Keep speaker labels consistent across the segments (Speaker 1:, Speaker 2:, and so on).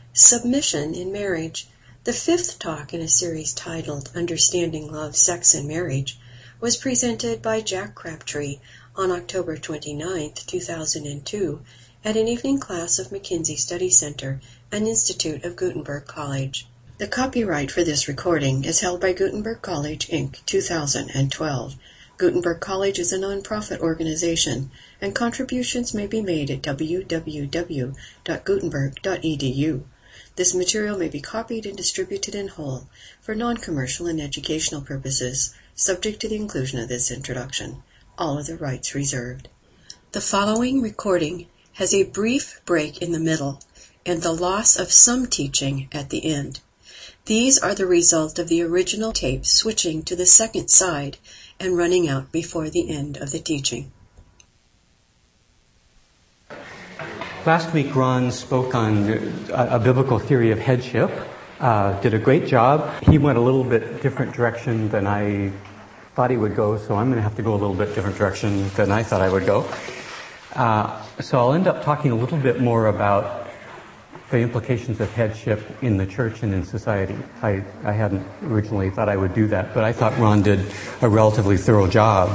Speaker 1: Submission in Marriage. The fifth talk in a series titled Understanding Love, Sex, and Marriage was presented by Jack Crabtree on October 29, 2002, at an evening class of McKinsey Study Center, an institute of Gutenberg College. The copyright for this recording is held by Gutenberg College, Inc., 2012. Gutenberg College is a nonprofit organization, and contributions may be made at www.gutenberg.edu. This material may be copied and distributed in whole for non-commercial and educational purposes, subject to the inclusion of this introduction. All other rights reserved. The following recording has a brief break in the middle and the loss of some teaching at the end. These are the result of the original tape switching to the second side and running out before the end of the teaching.
Speaker 2: Last week, Ron spoke on a biblical theory of headship, did a great job. He went a little bit different direction than I thought he would go, so I'm going to have to go a little bit different direction than I thought I would go. So I'll end up talking a little bit more about the implications of headship in the church and in society. I hadn't originally thought I would do that, but I thought Ron did a relatively thorough job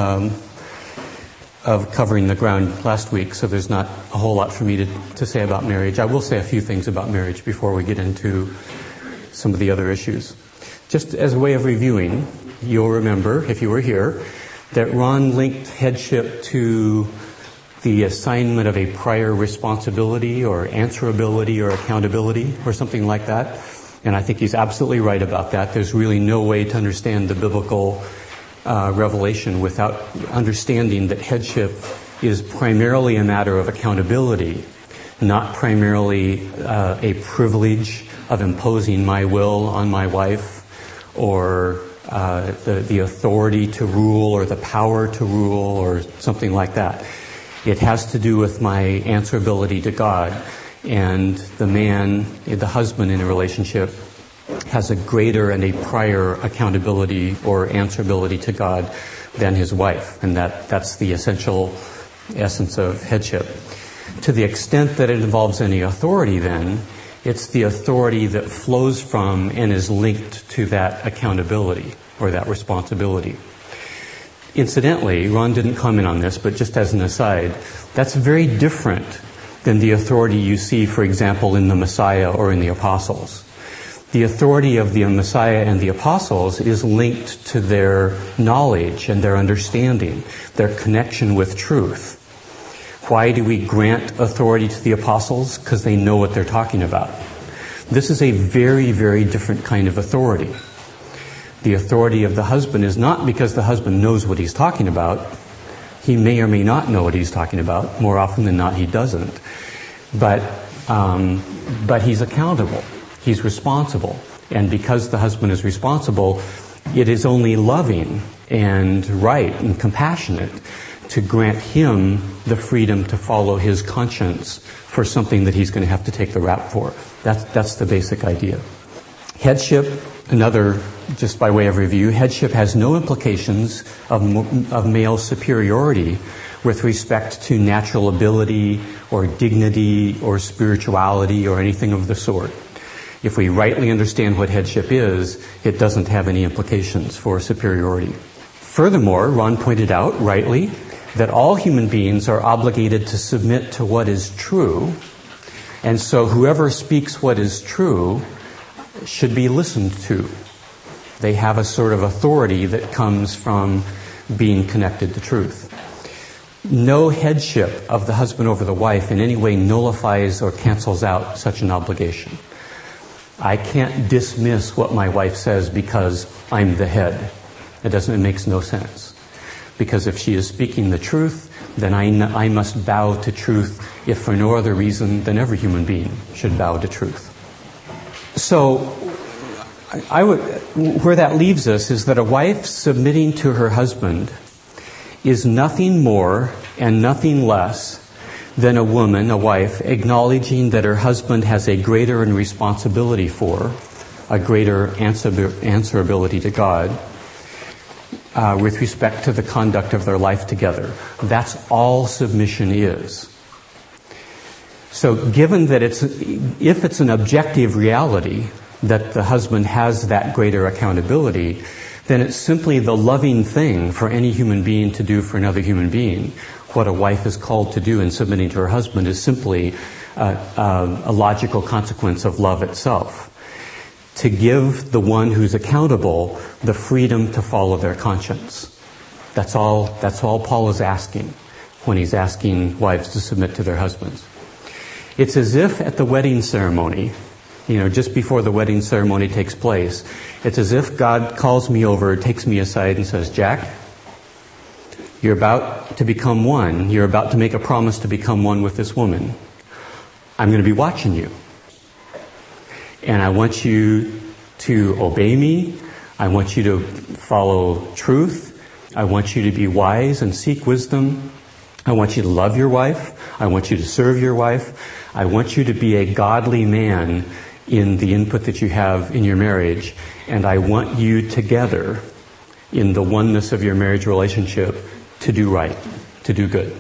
Speaker 2: of covering the ground last week, so there's not a whole lot for me to say about marriage. I will say a few things about marriage before we get into some of the other issues. Just as a way of reviewing, you'll remember, if you were here, that Ron linked headship to the assignment of a prior responsibility or answerability or accountability or something like that. And I think he's absolutely right about that. There's really no way to understand the biblical revelation without understanding that headship is primarily a matter of accountability, not primarily a privilege of imposing my will on my wife or the authority to rule or the power to rule or something like that. It has to do with my answerability to God, and the man, the husband in a relationship, has a greater and a prior accountability or answerability to God than his wife, and that's the essential essence of headship. To the extent that it involves any authority, then, it's the authority that flows from and is linked to that accountability or that responsibility. Incidentally, Ron didn't comment on this, but just as an aside, that's very different than the authority you see, for example, in the Messiah or in the Apostles. The authority of the Messiah and the Apostles is linked to their knowledge and their understanding, their connection with truth. Why do we grant authority to the Apostles? Because they know what they're talking about. This is a very, very different kind of authority. The authority of the husband is not because the husband knows what he's talking about. He may or may not know what he's talking about. More often than not, he doesn't. But he's accountable. He's responsible. And because the husband is responsible, it is only loving and right and compassionate to grant him the freedom to follow his conscience for something that he's going to have to take the rap for. That's the basic idea. Headship, another, just by way of review, headship has no implications of male superiority with respect to natural ability or dignity or spirituality or anything of the sort. If we rightly understand what headship is, it doesn't have any implications for superiority. Furthermore, Ron pointed out, rightly, that all human beings are obligated to submit to what is true, and so whoever speaks what is true should be listened to. They have a sort of authority that comes from being connected to truth. No headship of the husband over the wife in any way nullifies or cancels out such an obligation. I can't dismiss what my wife says because I'm the head. It makes no sense. Because if she is speaking the truth, then I must bow to truth, if for no other reason than every human being should bow to truth. So, where that leaves us is that a wife submitting to her husband is nothing more and nothing less than a woman, a wife, acknowledging that her husband has a greater responsibility for, a greater answerability to God, with respect to the conduct of their life together. That's all submission is. So given that if it's an objective reality that the husband has that greater accountability, then it's simply the loving thing for any human being to do for another human being. What a wife is called to do in submitting to her husband is simply a logical consequence of love itself. To give the one who's accountable the freedom to follow their conscience. That's all Paul is asking when he's asking wives to submit to their husbands. It's as if at the wedding ceremony, just before the wedding ceremony takes place, it's as if God calls me over, takes me aside and says, Jack, you're about to become one. You're about to make a promise to become one with this woman. I'm going to be watching you. And I want you to obey me. I want you to follow truth. I want you to be wise and seek wisdom. I want you to love your wife. I want you to serve your wife. I want you to be a godly man in the input that you have in your marriage. And I want you together in the oneness of your marriage relationship to do right, to do good.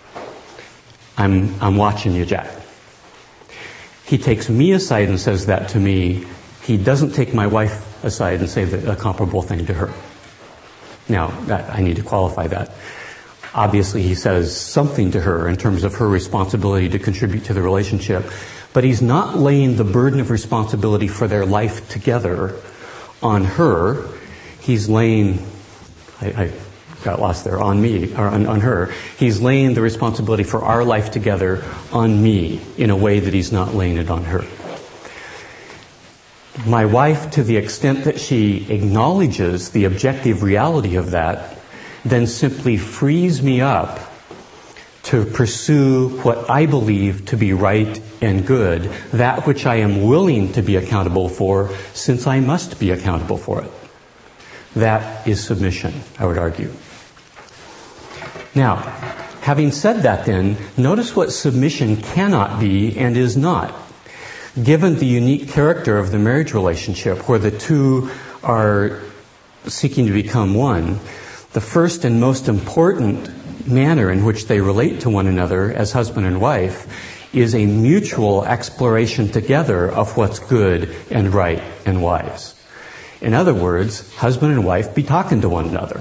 Speaker 2: I'm watching you, Jack. He takes me aside and says that to me. He doesn't take my wife aside and say a comparable thing to her. Now, I need to qualify that. Obviously, he says something to her in terms of her responsibility to contribute to the relationship, but he's not laying the burden of responsibility for their life together on her. He's laying, I got lost there, on me, or on her. He's laying the responsibility for our life together on me in a way that he's not laying it on her. My wife, to the extent that she acknowledges the objective reality of that, then simply frees me up to pursue what I believe to be right and good, that which I am willing to be accountable for, since I must be accountable for it. That is submission, I would argue. Now, having said that then, notice what submission cannot be and is not. Given the unique character of the marriage relationship, where the two are seeking to become one, the first and most important manner in which they relate to one another as husband and wife is a mutual exploration together of what's good and right and wise. In other words, husband and wife be talking to one another.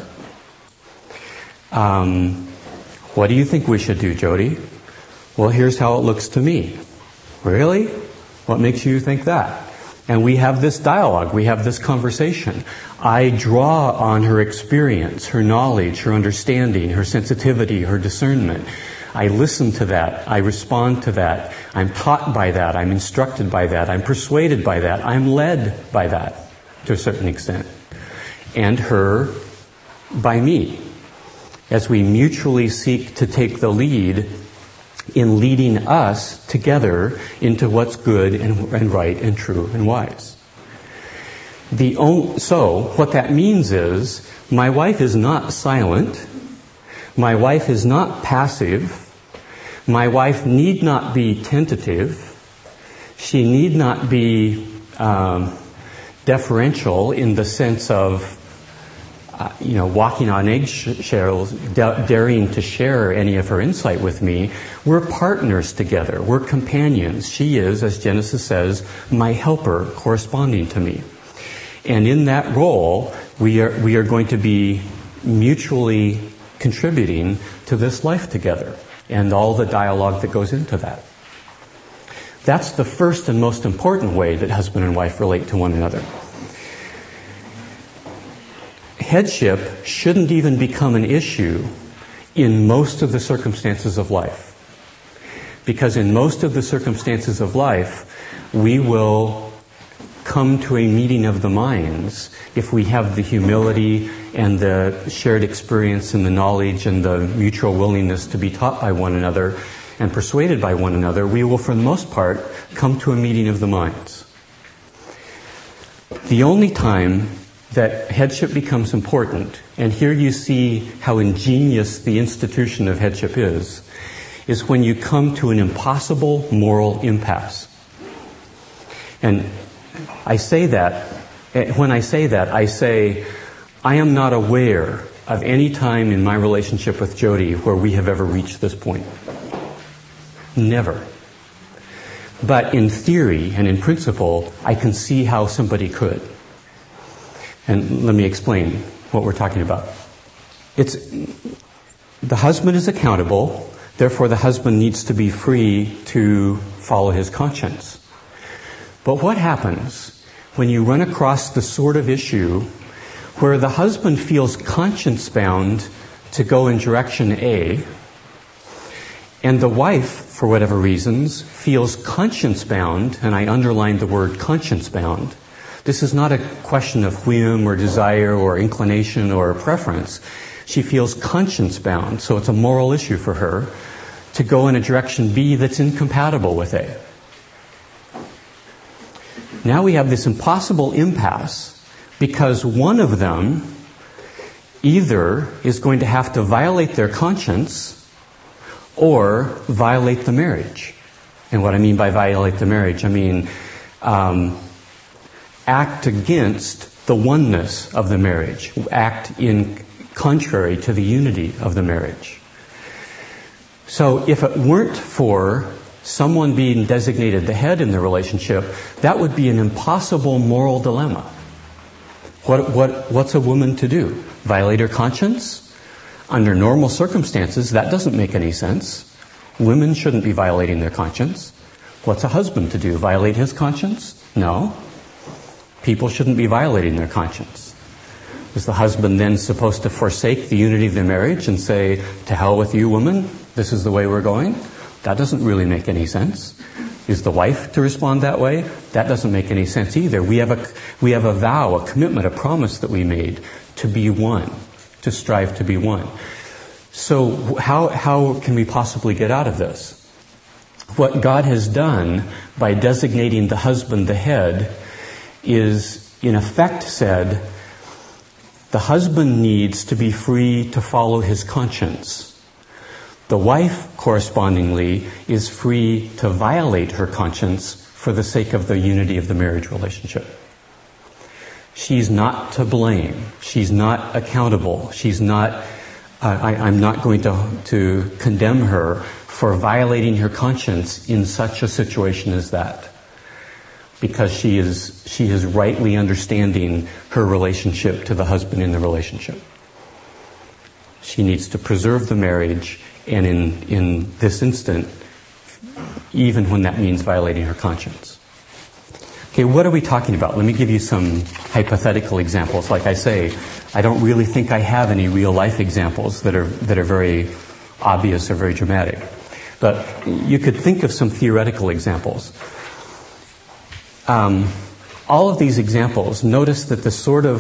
Speaker 2: What do you think we should do, Jody? Well, here's how it looks to me. Really? What makes you think that? And we have this dialogue, we have this conversation. I draw on her experience, her knowledge, her understanding, her sensitivity, her discernment. I listen to that. I respond to that. I'm taught by that. I'm instructed by that. I'm persuaded by that. I'm led by that to a certain extent. And her by me, as we mutually seek to take the lead in leading us together into what's good and right and true and wise. So what that means is my wife is not silent. My wife is not passive. My wife need not be tentative. She need not be deferential in the sense of walking on eggshells, daring to share any of her insight with me. We're partners together. We're companions. She is, as Genesis says, my helper corresponding to me. And in that role, we are going to be mutually contributing to this life together and all the dialogue that goes into that. That's the first and most important way that husband and wife relate to one another. Headship shouldn't even become an issue in most of the circumstances of life. Because in most of the circumstances of life, we will come to a meeting of the minds if we have the humility and the shared experience and the knowledge and the mutual willingness to be taught by one another and persuaded by one another. We will, for the most part, come to a meeting of the minds. The only time that headship becomes important, and here you see how ingenious the institution of headship is when you come to an impossible moral impasse. And I say that, when I say that, I say, I am not aware of any time in my relationship with Jody where we have ever reached this point. Never. But in theory and in principle, I can see how somebody could. And let me explain what we're talking about. The husband is accountable, therefore the husband needs to be free to follow his conscience. But what happens when you run across the sort of issue where the husband feels conscience-bound to go in direction A, and the wife, for whatever reasons, feels conscience-bound, and I underline the word conscience-bound. This is not a question of whim or desire or inclination or preference. She feels conscience-bound, so it's a moral issue for her to go in a direction B that's incompatible with A. Now we have this impossible impasse because one of them either is going to have to violate their conscience or violate the marriage. And what I mean by violate the marriage, I mean act against the oneness of the marriage, act in contrary to the unity of the marriage. So if it weren't for someone being designated the head in the relationship, that would be an impossible moral dilemma. What's a woman to do? Violate her conscience? Under normal circumstances, that doesn't make any sense. Women shouldn't be violating their conscience. What's a husband to do? Violate his conscience? No. People shouldn't be violating their conscience. Is the husband then supposed to forsake the unity of the marriage and say, to hell with you, woman, this is the way we're going? That doesn't really make any sense. Is the wife to respond that way? That doesn't make any sense either. We have a vow, a commitment, a promise that we made to be one, to strive to be one. So how can we possibly get out of this? What God has done by designating the husband the head is, in effect, said, the husband needs to be free to follow his conscience. The wife, correspondingly, is free to violate her conscience for the sake of the unity of the marriage relationship. She's not to blame. She's not accountable. She's not, I'm not going to condemn her for violating her conscience in such a situation as that. Because she is rightly understanding her relationship to the husband in the relationship. She needs to preserve the marriage, and in this instant, even when that means violating her conscience. Okay, what are we talking about? Let me give you some hypothetical examples. Like I say, I don't really think I have any real life examples that are very obvious or very dramatic. But you could think of some theoretical examples. All of these examples, notice that the sort of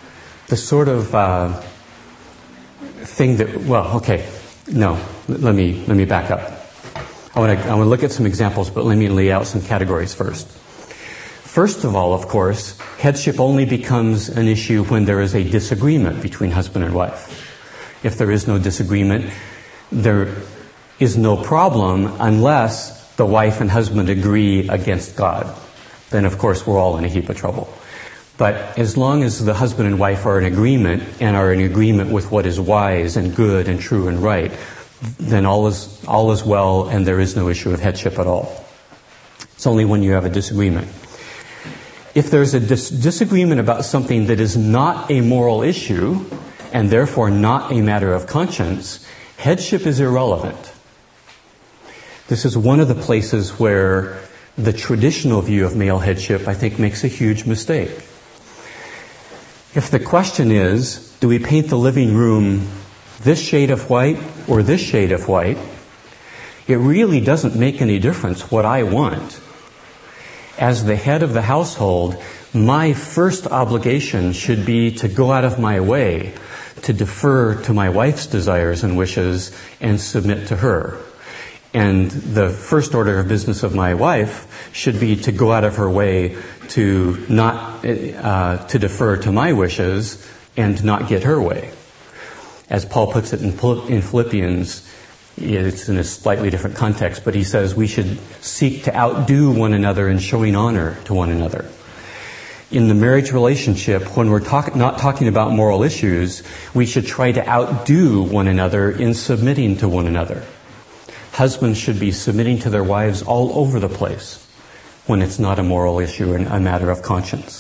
Speaker 2: thing that, let me back up. I want to look at some examples, but let me lay out some categories first. First of all, of course, headship only becomes an issue when there is a disagreement between husband and wife. If there is no disagreement, there is no problem unless the wife and husband agree against God. Then, of course, we're all in a heap of trouble. But as long as the husband and wife are in agreement and are in agreement with what is wise and good and true and right, then all is well and there is no issue of headship at all. It's only when you have a disagreement. If there's a disagreement about something that is not a moral issue and therefore not a matter of conscience, headship is irrelevant. This is one of the places where the traditional view of male headship, I think, makes a huge mistake. If the question is, do we paint the living room this shade of white or this shade of white, it really doesn't make any difference what I want. As the head of the household, my first obligation should be to go out of my way to defer to my wife's desires and wishes and submit to her. And the first order of business of my wife should be to go out of her way to not to defer to my wishes and not get her way. As Paul puts it in Philippians, it's in a slightly different context, but he says we should seek to outdo one another in showing honor to one another. In the marriage relationship, when we're not talking about moral issues, we should try to outdo one another in submitting to one another. husbands should be submitting to their wives all over the place when it's not a moral issue and a matter of conscience.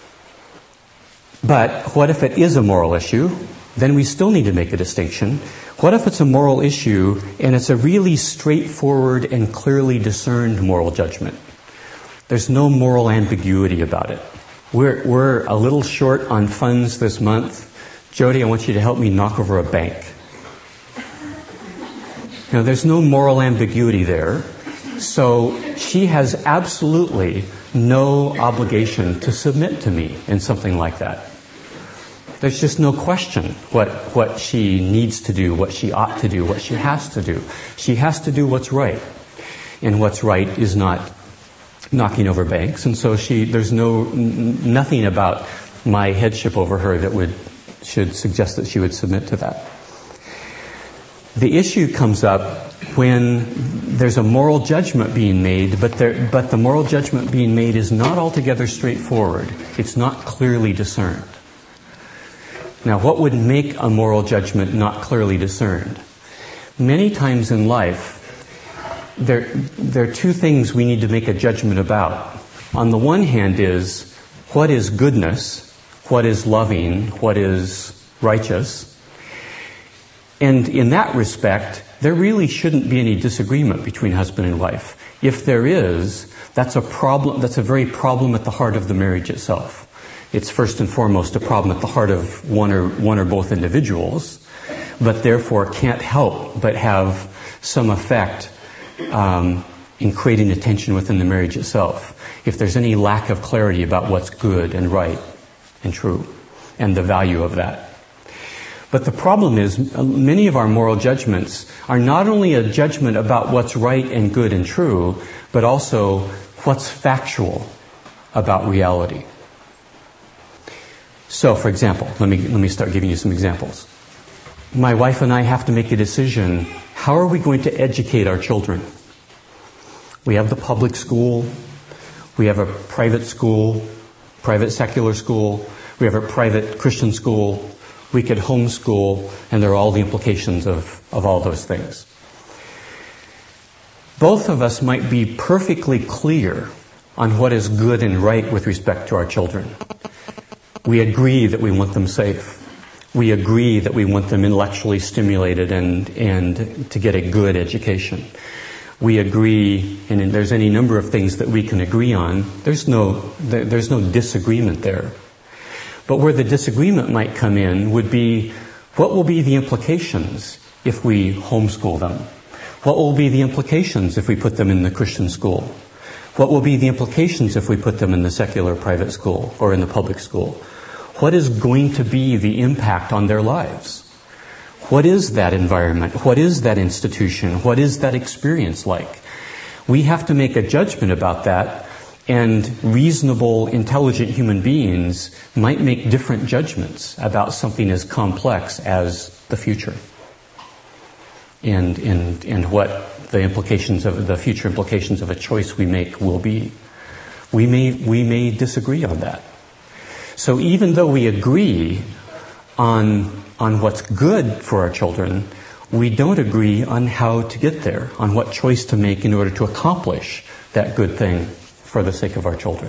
Speaker 2: But what if it is a moral issue? Then we still need to make a distinction. What if it's a moral issue and it's a really straightforward and clearly discerned moral judgment? There's no moral ambiguity about it. We're a little short on funds this month. Jody, I want you to help me knock over a bank. Now, there's no moral ambiguity there. So she has absolutely no obligation to submit to me in something like that. There's just no question what she needs to do, what she ought to do, what she has to do. She has to do what's right. And what's right is not knocking over banks. And so there's nothing about my headship over her that should suggest that she would submit to that. The issue comes up when there's a moral judgment being made, but the moral judgment being made is not altogether straightforward. It's not clearly discerned. Now, what would make a moral judgment not clearly discerned? Many times in life, there are two things we need to make a judgment about. On the one hand is, what is goodness? What is loving? What is righteous? And in that respect, there really shouldn't be any disagreement between husband and wife. If there is, that's a problem. That's a very problem at the heart of the marriage itself. It's first and foremost a problem at the heart of one or both individuals, but therefore can't help but have some effect in creating a tension within the marriage itself. If there's any lack of clarity about what's good and right and true, and the value of that. But the problem is, many of our moral judgments are not only a judgment about what's right and good and true, but also what's factual about reality. So, for example, let me start giving you some examples. My wife and I have to make a decision. How are we going to educate our children? We have the public school. We have a private school, private secular school. We have a private Christian school. We could homeschool, and there are all the implications of all those things. Both of us might be perfectly clear on what is good and right with respect to our children. We agree that we want them safe. We agree that we want them intellectually stimulated and to get a good education. We agree, and there's any number of things that we can agree on. There's no disagreement there. But where the disagreement might come in would be, what will be the implications if we homeschool them? What will be the implications if we put them in the Christian school? What will be the implications if we put them in the secular private school or in the public school? What is going to be the impact on their lives? What is that environment? What is that institution? What is that experience like? We have to make a judgment about that. And reasonable, intelligent human beings might make different judgments about something as complex as the future. And what the future implications of a choice we make will be. We may disagree on that. So even though we agree on what's good for our children, we don't agree on how to get there, on what choice to make in order to accomplish that good thing for the sake of our children.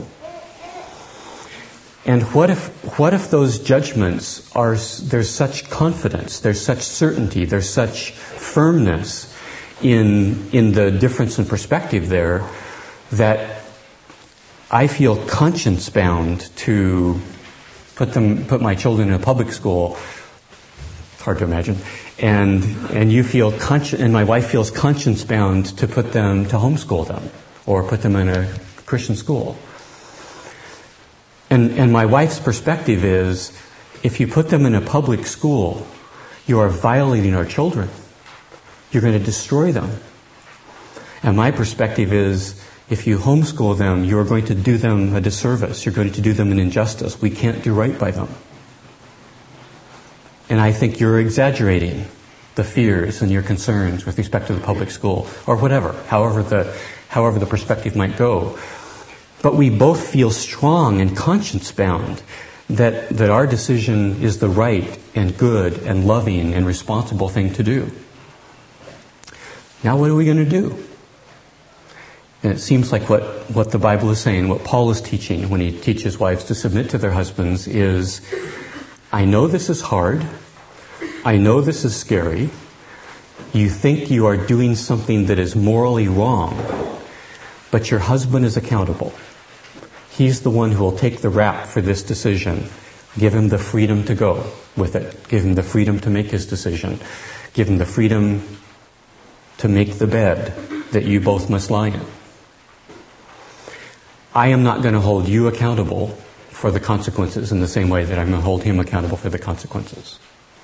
Speaker 2: And what if those judgments there's such confidence, there's such certainty, there's such firmness in the difference in perspective there that I feel conscience bound to put my children in a public school. It's hard to imagine. And you feel and my wife feels conscience bound to homeschool them or put them in a Christian school. And my wife's perspective is, if you put them in a public school, you are violating our children. You're going to destroy them. And my perspective is, if you homeschool them, you are going to do them a disservice. You're going to do them an injustice. We can't do right by them. And I think you're exaggerating the fears and your concerns with respect to the public school, or whatever, however the perspective might go. But we both feel strong and conscience-bound that our decision is the right and good and loving and responsible thing to do. Now what are we going to do? And it seems like what the Bible is saying, what Paul is teaching when he teaches wives to submit to their husbands is, I know this is hard. I know this is scary. You think you are doing something that is morally wrong, but your husband is accountable. He's the one who will take the rap for this decision. Give him the freedom to go with it. Give him the freedom to make his decision. Give him the freedom to make the bed that you both must lie in. I am not going to hold you accountable for the consequences in the same way that I'm going to hold him accountable for the consequences.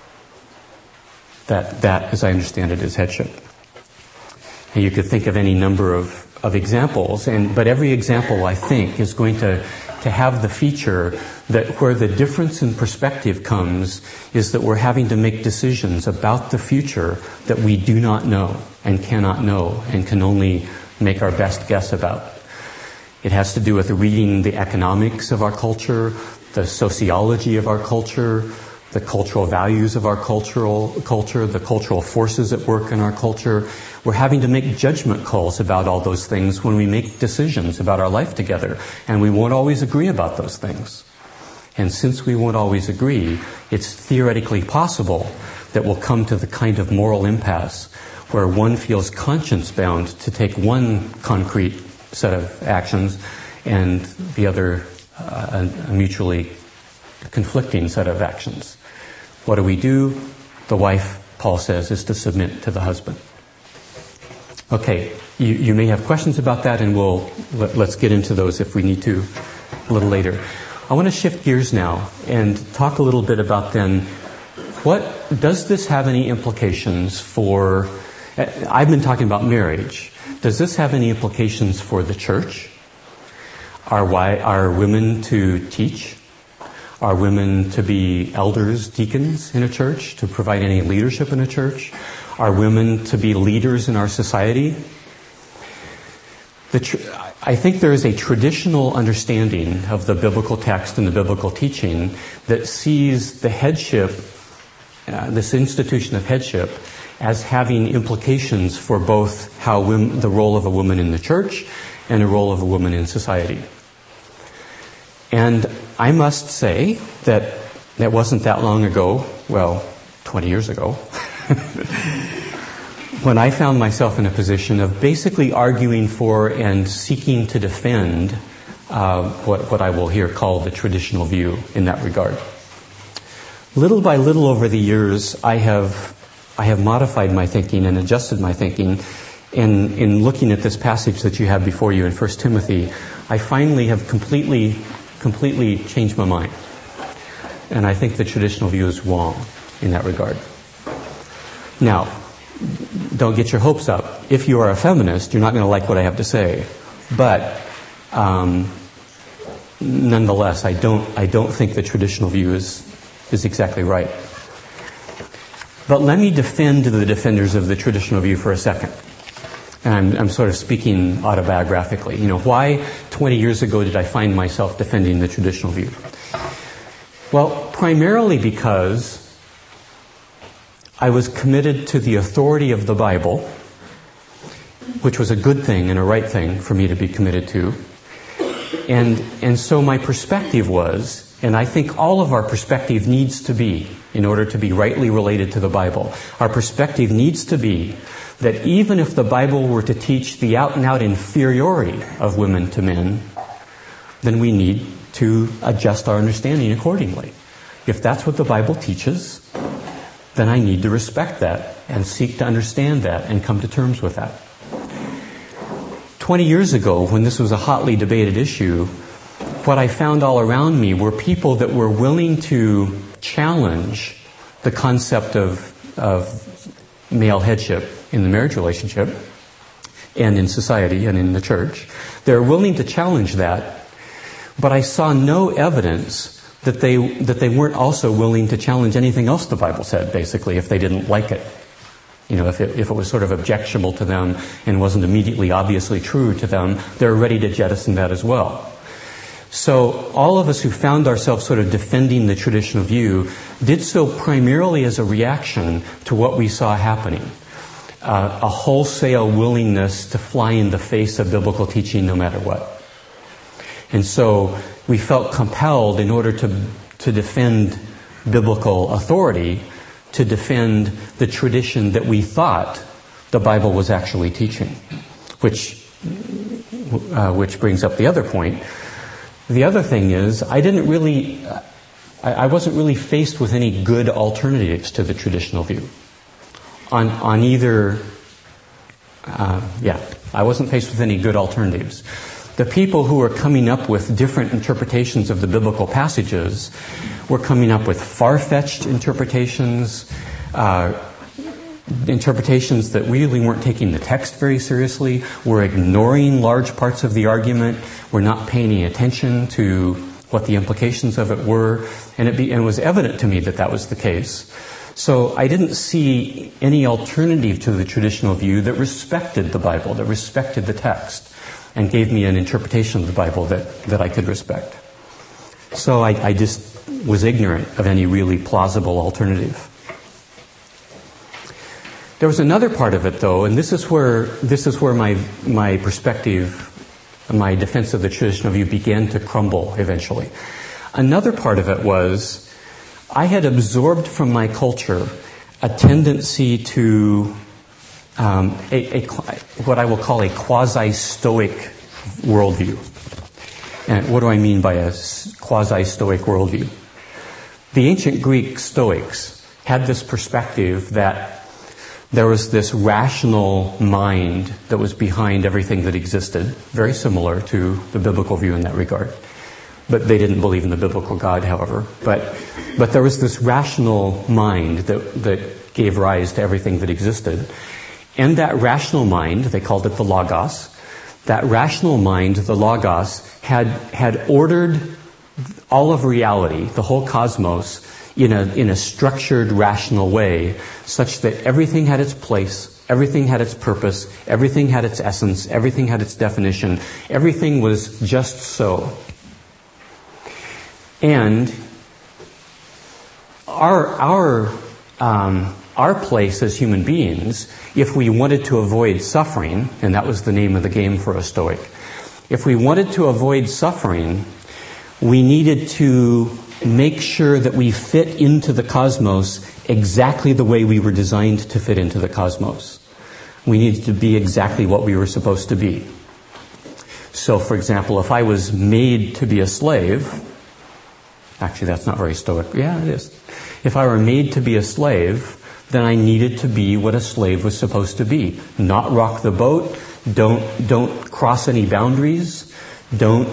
Speaker 2: That, as I understand it, is headship. And you could think of any number of examples, but every example, I think, is going to have the feature that where the difference in perspective comes is that we're having to make decisions about the future that we do not know and cannot know and can only make our best guess about. It has to do with reading the economics of our culture, the sociology of our culture, the cultural values of our culture, the cultural forces at work in our culture. We're having to make judgment calls about all those things when we make decisions about our life together. And we won't always agree about those things. And since we won't always agree, it's theoretically possible that we'll come to the kind of moral impasse where one feels conscience-bound to take one concrete set of actions and the other a mutually conflicting set of actions. What do? The wife, Paul says, is to submit to the husband. Okay, you may have questions about that, and let's get into those if we need to a little later. I want to shift gears now and talk a little bit about then, what does this have any implications for, I've been talking about marriage. Does this have any implications for the church? Are women to teach? Are women to be elders, deacons in a church, to provide any leadership in a church? Are women to be leaders in our society? I think there is a traditional understanding of the biblical text and the biblical teaching that sees the headship, this institution of headship, as having implications for both the role of a woman in the church and the role of a woman in society. And I must say that it wasn't that long ago, 20 years ago, when I found myself in a position of basically arguing for and seeking to defend what I will here call the traditional view in that regard. Little by little over the years, I have modified my thinking and adjusted my thinking. In looking at this passage that you have before you in 1 Timothy, I finally have completely changed my mind. And I think the traditional view is wrong in that regard. Now, don't get your hopes up. If you are a feminist, you're not going to like what I have to say. But nonetheless, I don't think the traditional view is exactly right. But let me defend the defenders of the traditional view for a second. And I'm sort of speaking autobiographically. Why 20 years ago did I find myself defending the traditional view? Well, primarily because I was committed to the authority of the Bible, which was a good thing and a right thing for me to be committed to. And so my perspective was, and I think all of our perspective needs to be, in order to be rightly related to the Bible, our perspective needs to be that even if the Bible were to teach the out-and-out inferiority of women to men, then we need to adjust our understanding accordingly. If that's what the Bible teaches, then I need to respect that and seek to understand that and come to terms with that. 20 years ago, when this was a hotly debated issue, what I found all around me were people that were willing to challenge the concept of male headship in the marriage relationship and in society and in the church. They're willing to challenge that, but I saw no evidence that they weren't also willing to challenge anything else the Bible said, basically, if they didn't like it. If it was sort of objectionable to them and wasn't immediately obviously true to them, they're ready to jettison that as well. So all of us who found ourselves sort of defending the traditional view did so primarily as a reaction to what we saw happening. a wholesale willingness to fly in the face of biblical teaching no matter what. And so we felt compelled, in order to defend biblical authority, to defend the tradition that we thought the Bible was actually teaching, which brings up the other point. The other thing is, I wasn't really faced with any good alternatives to the traditional view. I wasn't faced with any good alternatives. The people who were coming up with different interpretations of the biblical passages were coming up with far-fetched interpretations, interpretations that really weren't taking the text very seriously, were ignoring large parts of the argument, were not paying any attention to what the implications of it were, and it was evident to me that was the case. So I didn't see any alternative to the traditional view that respected the Bible, that respected the text, and gave me an interpretation of the Bible that I could respect. So I just was ignorant of any really plausible alternative. There was another part of it, though, and this is where my perspective, my defense of the traditional view began to crumble eventually. Another part of it was, I had absorbed from my culture a tendency to what I will call a quasi-Stoic worldview. And what do I mean by a quasi-Stoic worldview? The ancient Greek Stoics had this perspective that there was this rational mind that was behind everything that existed, very similar to the biblical view in that regard. But they didn't believe in the biblical God, however. But there was this rational mind that gave rise to everything that existed. And that rational mind, they called it the Logos, that rational mind, the Logos, had ordered all of reality, the whole cosmos, in a structured, rational way, such that everything had its place, everything had its purpose, everything had its essence, everything had its definition, everything was just so. And our place as human beings, if we wanted to avoid suffering, and that was the name of the game for a Stoic, if we wanted to avoid suffering, we needed to make sure that we fit into the cosmos exactly the way we were designed to fit into the cosmos. We needed to be exactly what we were supposed to be. So, for example, if I was made to be a slave, actually that's not very Stoic. Yeah, it is. If I were made to be a slave, then I needed to be what a slave was supposed to be. Not rock the boat, don't cross any boundaries, don't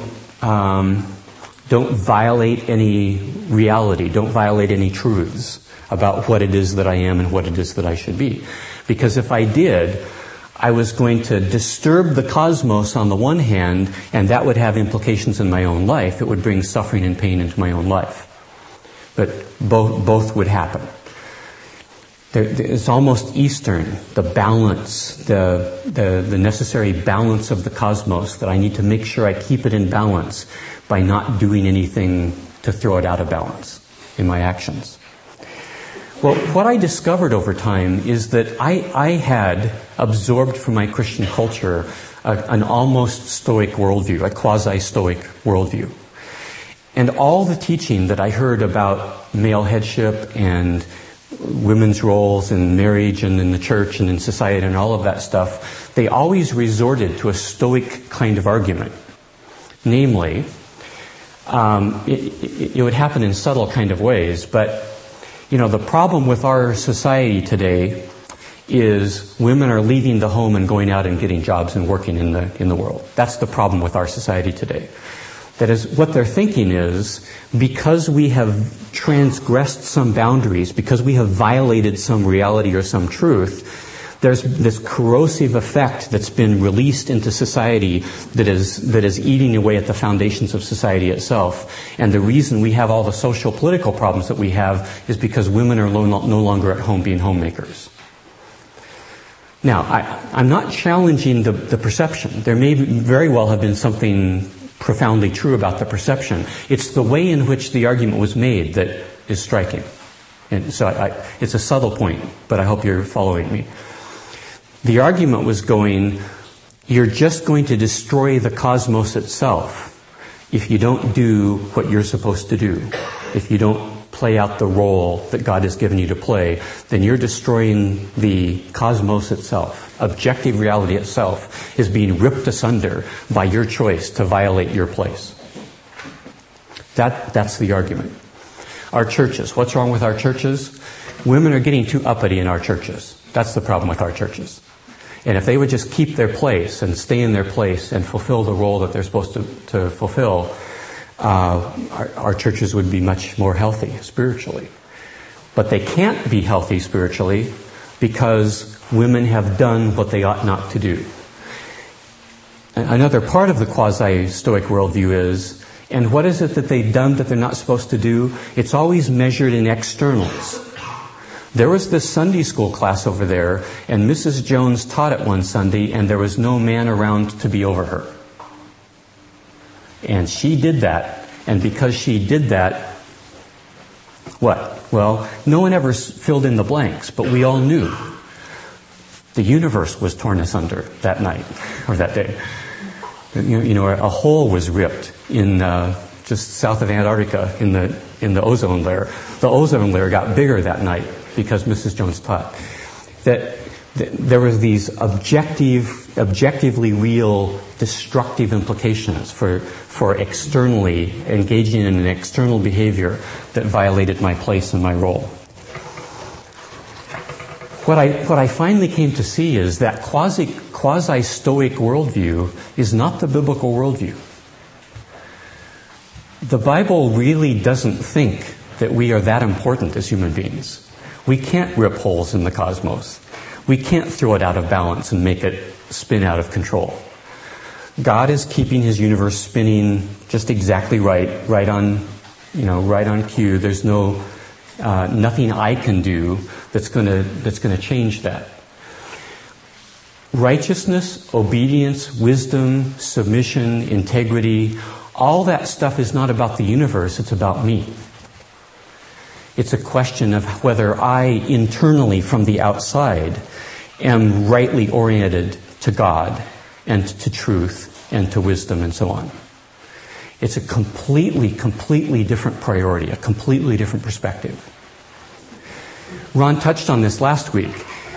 Speaker 2: violate any reality, don't violate any truths about what it is that I am and what it is that I should be. Because if I did, I was going to disturb the cosmos on the one hand, and that would have implications in my own life. It would bring suffering and pain into my own life. But both would happen. It's almost Eastern, the balance, the necessary balance of the cosmos, that I need to make sure I keep it in balance by not doing anything to throw it out of balance in my actions. Well, what I discovered over time is that I had absorbed from my Christian culture an almost Stoic worldview, a quasi-Stoic worldview. And all the teaching that I heard about male headship and women's roles in marriage and in the church and in society and all of that stuff, they always resorted to a Stoic kind of argument. Namely, it would happen in subtle kind of ways, but the problem with our society today is women are leaving the home and going out and getting jobs and working in the world. That's the problem with our society today. That is, what they're thinking is, because we have transgressed some boundaries, because we have violated some reality or some truth, there's this corrosive effect that's been released into society that is eating away at the foundations of society itself. And the reason we have all the social political problems that we have is because women are no longer at home being homemakers. Now, I'm not challenging the perception. There may very well have been something profoundly true about the perception. It's the way in which the argument was made that is striking. And so it's a subtle point, but I hope you're following me. The argument was going, you're just going to destroy the cosmos itself if you don't do what you're supposed to do. If you don't play out the role that God has given you to play, then you're destroying the cosmos itself. Objective reality itself is being ripped asunder by your choice to violate your place. That's the argument. Our churches. What's wrong with our churches? Women are getting too uppity in our churches. That's the problem with our churches. And if they would just keep their place and stay in their place and fulfill the role that they're supposed to fulfill, our churches would be much more healthy spiritually. But they can't be healthy spiritually because women have done what they ought not to do. Another part of the quasi-Stoic worldview is, and what is it that they've done that they're not supposed to do? It's always measured in externals. There was this Sunday school class over there, and Mrs. Jones taught it one Sunday, and there was no man around to be over her. And she did that, and because she did that, what? Well, no one ever filled in the blanks, but we all knew. The universe was torn asunder that night, or that day. You know, a hole was ripped in just south of Antarctica in the ozone layer. The ozone layer got bigger that night because Mrs. Jones taught that there was these objectively real destructive implications for externally engaging in an external behavior that violated my place and my role. What I finally came to see is that quasi-Stoic worldview is not the biblical worldview. The Bible really doesn't think that we are that important as human beings. We can't rip holes in the cosmos. We can't throw it out of balance and make it spin out of control. God is keeping His universe spinning just exactly right on cue. There's nothing I can do that's going to change that. Righteousness, obedience, wisdom, submission, integrity, all that stuff is not about the universe, it's about me. It's a question of whether I internally from the outside am rightly oriented to God and to truth and to wisdom and so on. It's a completely different priority, a completely different perspective. Ron touched on this last week.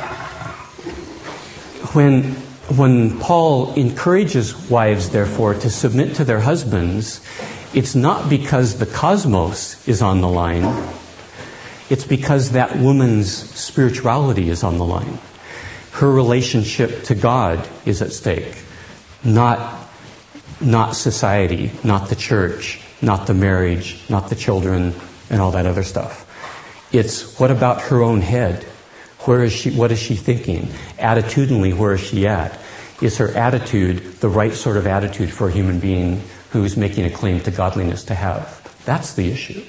Speaker 2: When Paul encourages wives, therefore, to submit to their husbands, it's not because the cosmos is on the line. It's because that woman's spirituality is on the line. Her relationship to God is at stake. Not society, not the church, not the marriage, not the children, and all that other stuff. It's what about her own head? Where is she? What is she thinking? Attitudinally, where is she at? Is her attitude the right sort of attitude for a human being who is making a claim to godliness to have? That's the issue.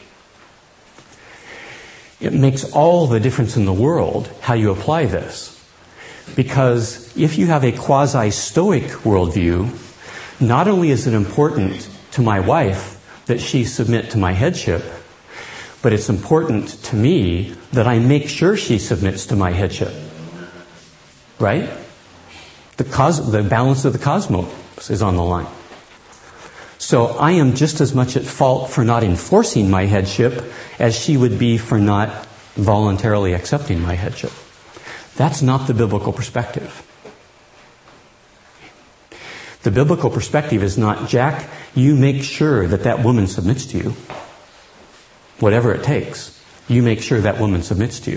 Speaker 2: It makes all the difference in the world how you apply this. Because if you have a quasi-Stoic worldview, not only is it important to my wife that she submit to my headship, but it's important to me that I make sure she submits to my headship. Right? The balance of the cosmos is on the line. So I am just as much at fault for not enforcing my headship as she would be for not voluntarily accepting my headship. That's not the biblical perspective. The biblical perspective is not, Jack, you make sure that woman submits to you. Whatever it takes, you make sure that woman submits to you.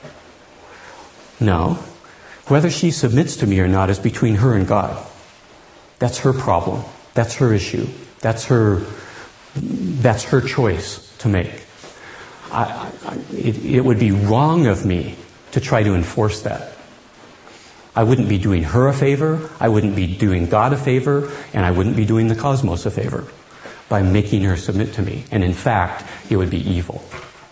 Speaker 2: No. Whether she submits to me or not is between her and God. That's her problem. That's her issue. That's her choice to make. It would be wrong of me to try to enforce that. I wouldn't be doing her a favor, I wouldn't be doing God a favor, and I wouldn't be doing the cosmos a favor by making her submit to me. And in fact, it would be evil.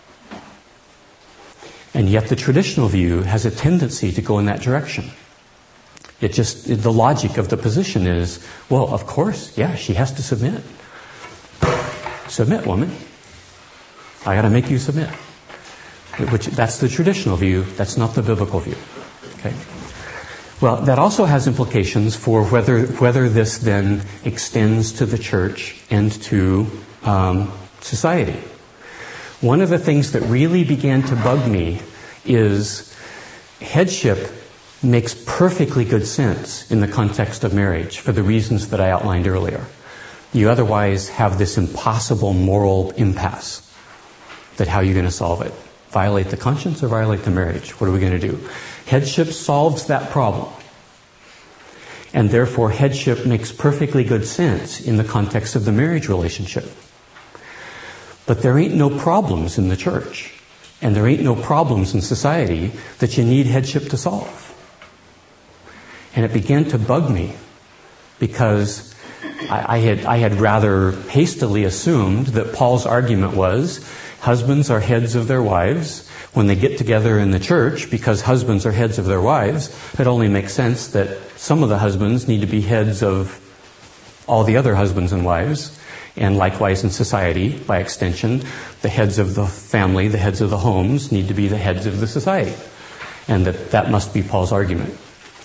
Speaker 2: And yet the traditional view has a tendency to go in that direction. The logic of the position is, well, of course, yeah, she has to submit. Submit, woman. I got to make you submit. That's the traditional view. That's not the biblical view. Okay. Well, that also has implications for whether this then extends to the church and to society. One of the things that really began to bug me is headship makes perfectly good sense in the context of marriage for the reasons that I outlined earlier. You otherwise have this impossible moral impasse that how are you going to solve it? Violate the conscience or violate the marriage? What are we going to do? Headship solves that problem. And therefore, headship makes perfectly good sense in the context of the marriage relationship. But there ain't no problems in the church, and there ain't no problems in society that you need headship to solve. And it began to bug me because I had rather hastily assumed that Paul's argument was husbands are heads of their wives. When they get together in the church, because husbands are heads of their wives, it only makes sense that some of the husbands need to be heads of all the other husbands and wives, and likewise in society, by extension, the heads of the family, the heads of the homes, need to be the heads of the society. And that must be Paul's argument.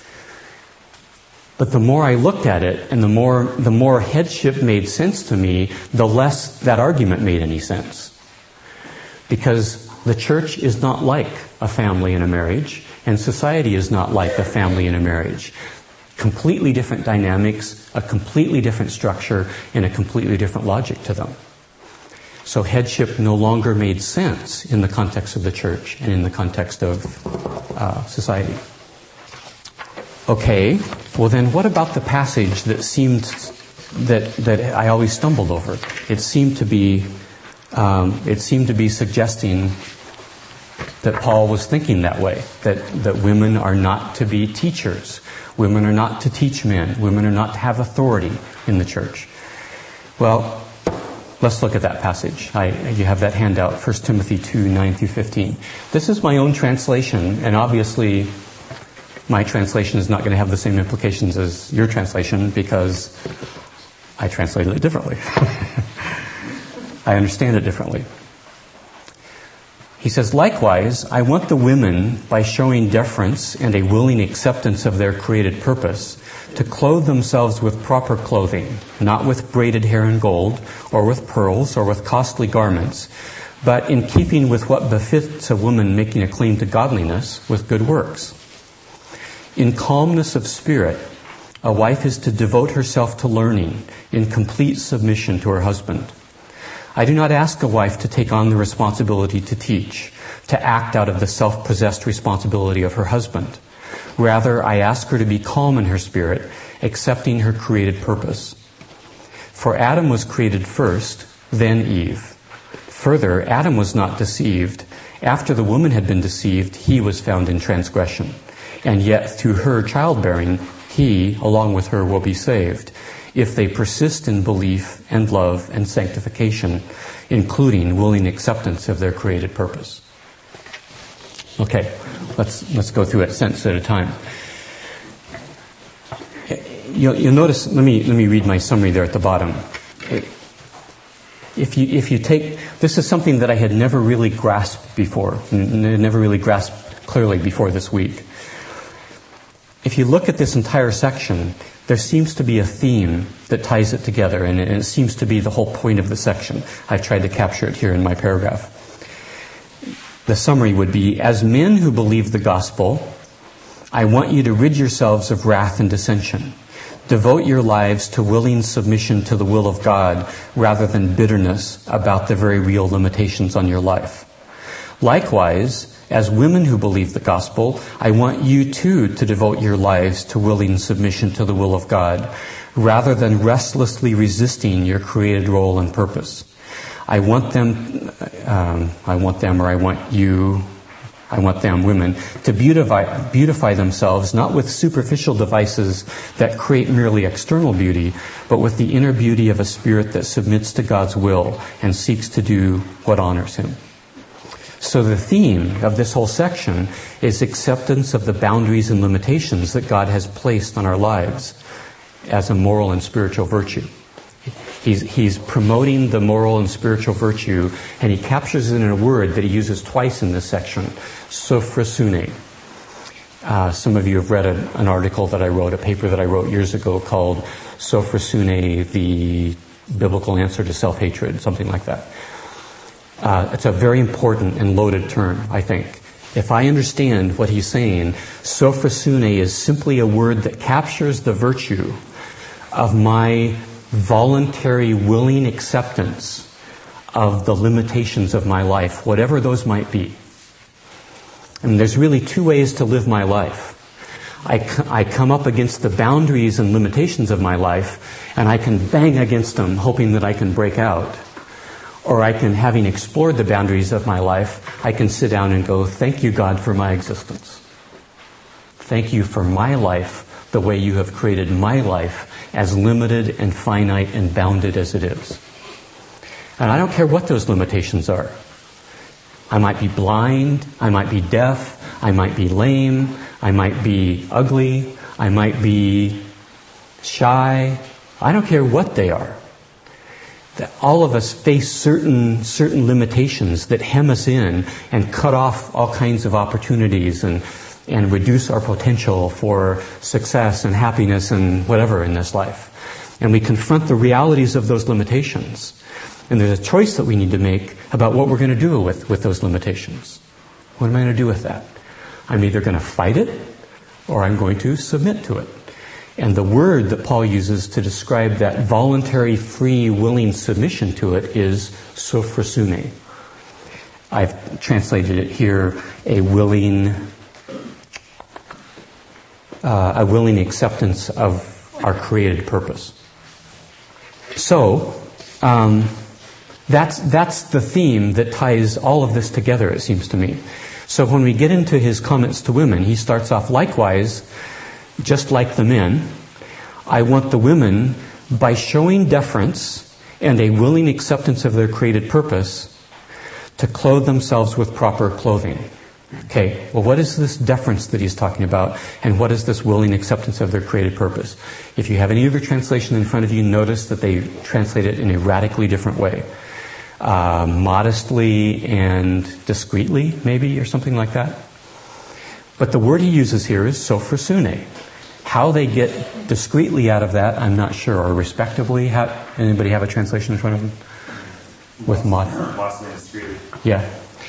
Speaker 2: But the more I looked at it, and the more headship made sense to me, the less that argument made any sense. Because the church is not like a family in a marriage, and society is not like a family in a marriage. Completely different dynamics, a completely different structure, and a completely different logic to them. So headship no longer made sense in the context of the church and in the context of society. Okay, well then what about the passage that seemed that I always stumbled over? It seemed to be suggesting that Paul was thinking that way, that women are not to be teachers. Women are not to teach men. Women are not to have authority in the church. Well, let's look at that passage. You have that handout, 1 Timothy 2, 9 through 15. This is my own translation, and obviously my translation is not going to have the same implications as your translation because I translated it differently. I understand it differently. He says, likewise, I want the women, by showing deference and a willing acceptance of their created purpose, to clothe themselves with proper clothing, not with braided hair and gold, or with pearls, or with costly garments, but in keeping with what befits a woman making a claim to godliness, with good works. In calmness of spirit, a wife is to devote herself to learning, in complete submission to her husband. I do not ask a wife to take on the responsibility to teach, to act out of the self-possessed responsibility of her husband. Rather, I ask her to be calm in her spirit, accepting her created purpose. For Adam was created first, then Eve. Further, Adam was not deceived. After the woman had been deceived, he was found in transgression. And yet, through her childbearing, he, along with her, will be saved, if they persist in belief and love and sanctification, including willing acceptance of their created purpose. Okay, let's go through it sentence at a time. You'll notice, let me read my summary there at the bottom. If you take, this is something that I had never really grasped before, never really grasped clearly before this week. If you look at this entire section, there seems to be a theme that ties it together, and it seems to be the whole point of the section. I've tried to capture it here in my paragraph. The summary would be, as men who believe the gospel, I want you to rid yourselves of wrath and dissension. Devote your lives to willing submission to the will of God rather than bitterness about the very real limitations on your life. Likewise, as women who believe the gospel, I want you too to devote your lives to willing submission to the will of God, rather than restlessly resisting your created role and purpose. I want them, women, to beautify themselves, not with superficial devices that create merely external beauty, but with the inner beauty of a spirit that submits to God's will and seeks to do what honors Him. So the theme of this whole section is acceptance of the boundaries and limitations that God has placed on our lives as a moral and spiritual virtue. He's promoting the moral and spiritual virtue, and he captures it in a word that he uses twice in this section, sophrosune. Some of you have read an article that I wrote, a paper that I wrote years ago called Sophrosyne, the Biblical Answer to Self-Hatred, something like that. It's a very important and loaded term, I think. If I understand what he's saying, Sophrosyne is simply a word that captures the virtue of my voluntary, willing acceptance of the limitations of my life, whatever those might be. And there's really two ways to live my life. I come up against the boundaries and limitations of my life, and I can bang against them, hoping that I can break out. Or I can, having explored the boundaries of my life, I can sit down and go, thank you, God, for my existence. Thank you for my life, the way you have created my life, as limited and finite and bounded as it is. And I don't care what those limitations are. I might be blind, I might be deaf, I might be lame, I might be ugly, I might be shy. I don't care what they are. That all of us face certain limitations that hem us in and cut off all kinds of opportunities and reduce our potential for success and happiness and whatever in this life. And we confront the realities of those limitations. And there's a choice that we need to make about what we're going to do with those limitations. What am I going to do with that? I'm either going to fight it or I'm going to submit to it. And the word that Paul uses to describe that voluntary, free, willing submission to it is sophrosyne. I've translated it here, a willing acceptance of our created purpose. So, that's the theme that ties all of this together, it seems to me. So when we get into his comments to women, he starts off, likewise, just like the men, I want the women, by showing deference and a willing acceptance of their created purpose, to clothe themselves with proper clothing. Okay, well, what is this deference that he's talking about, and what is this willing acceptance of their created purpose? If you have any of your translation in front of you, notice that they translate it in a radically different way. Modestly and discreetly, maybe, or something like that. But the word he uses here is sophrosyne. How they get discreetly out of that, I'm not sure. Or respectably, anybody have a translation in front of them? With modestly and discreetly. Yeah.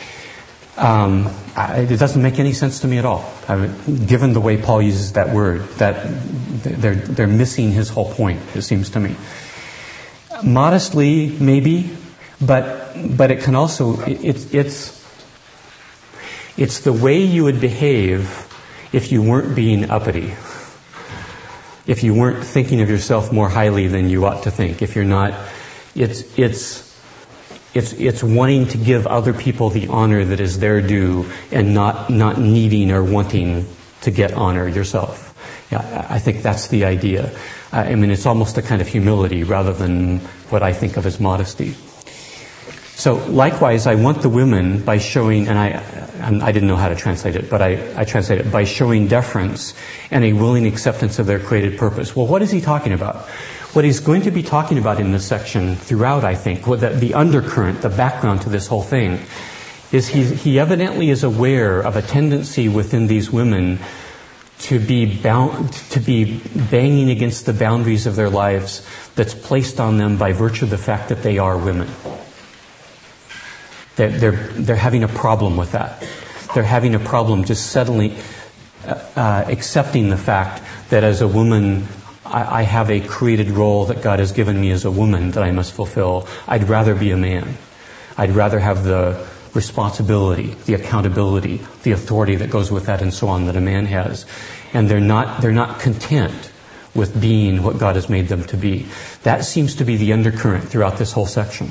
Speaker 2: It doesn't make any sense to me at all. Given the way Paul uses that word, that they're missing his whole point, it seems to me. Modestly, maybe, but it can also, it's the way you would behave if you weren't being uppity. If you weren't thinking of yourself more highly than you ought to think. If you're not, it's wanting to give other people the honor that is their due and not needing or wanting to get honor yourself. Yeah, I think that's the idea. I mean, it's almost a kind of humility rather than what I think of as modesty. So likewise, I want the women by showing, and I didn't know how to translate it, but I translate it by showing deference and a willing acceptance of their created purpose. Well, what is he talking about? What he's going to be talking about in this section throughout, I think, the undercurrent, the background to this whole thing, is he evidently is aware of a tendency within these women to be banging against the boundaries of their lives that's placed on them by virtue of the fact that they are women. They're having a problem with that. They're having a problem just settling, accepting the fact that as a woman, I have a created role that God has given me as a woman that I must fulfill. I'd rather be a man. I'd rather have the responsibility, the accountability, the authority that goes with that and so on that a man has. And they're not content with being what God has made them to be. That seems to be the undercurrent throughout this whole section.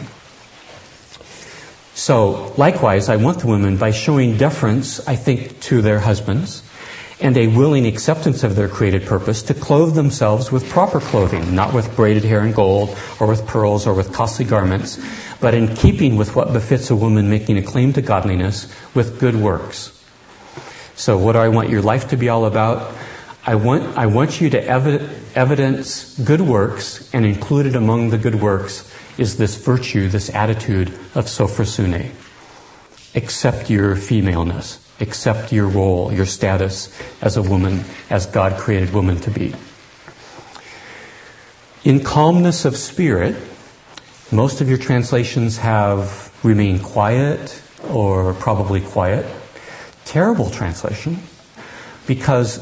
Speaker 2: So, likewise, I want the women, by showing deference, I think, to their husbands, and a willing acceptance of their created purpose, to clothe themselves with proper clothing, not with braided hair and gold, or with pearls, or with costly garments, but in keeping with what befits a woman making a claim to godliness, with good works. So what do I want your life to be all about? I want you to evidence good works, and included among the good works is this virtue, this attitude of sophrosyne. Accept your femaleness. Accept your role, your status as a woman, as God created woman to be. In calmness of spirit, most of your translations have remain quiet or probably quiet. Terrible translation. Because,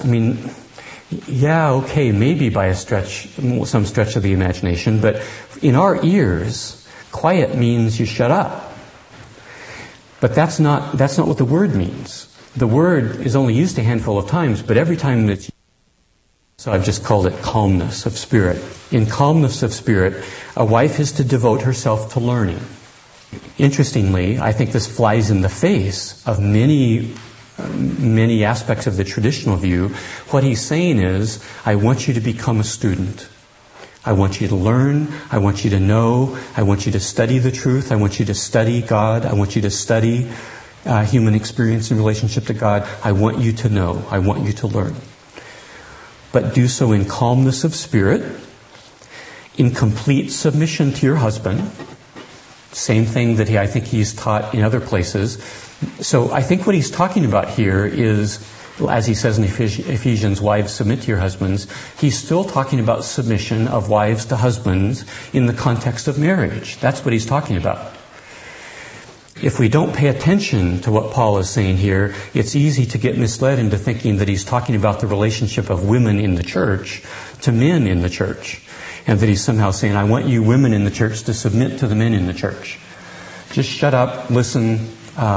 Speaker 2: maybe by some stretch of the imagination, but in our ears, quiet means you shut up. But that's not what the word means. The word is only used a handful of times, but every time it's used, so I've just called it calmness of spirit. In calmness of spirit, a wife is to devote herself to learning. Interestingly, I think this flies in the face of many aspects of the traditional view. What he's saying is, I want you to become a student. I want you to learn. I want you to know. I want you to study the truth. I want you to study God. I want you to study human experience in relationship to God. I want you to know. I want you to learn. But do so in calmness of spirit, in complete submission to your husband. Same thing that I think he's taught in other places. So I think what he's talking about here is, as he says in Ephesians, wives, submit to your husbands. He's still talking about submission of wives to husbands in the context of marriage. That's what he's talking about. If we don't pay attention to what Paul is saying here, it's easy to get misled into thinking that he's talking about the relationship of women in the church to men in the church. And that he's somehow saying, I want you women in the church to submit to the men in the church. Just shut up, listen,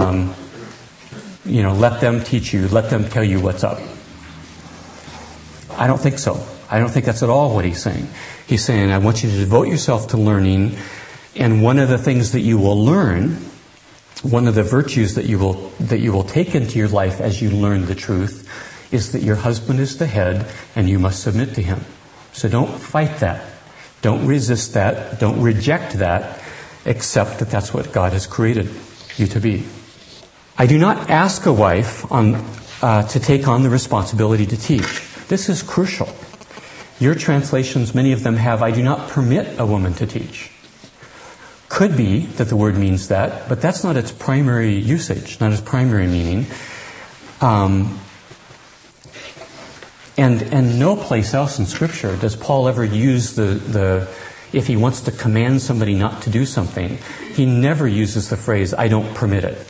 Speaker 2: let them teach you, let them tell you what's up. I don't think so. I don't think that's at all what he's saying. He's saying, I want you to devote yourself to learning, and one of the things that you will learn, one of the virtues that you will take into your life as you learn the truth, is that your husband is the head and you must submit to him. So don't fight that. Don't resist that. Don't reject that. Accept that that's what God has created you to be. I do not ask a wife to take on the responsibility to teach. This is crucial. Your translations, many of them have, I do not permit a woman to teach. Could be that the word means that, but that's not its primary usage, not its primary meaning. And no place else in Scripture does Paul ever use the if he wants to command somebody not to do something, he never uses the phrase, I don't permit it.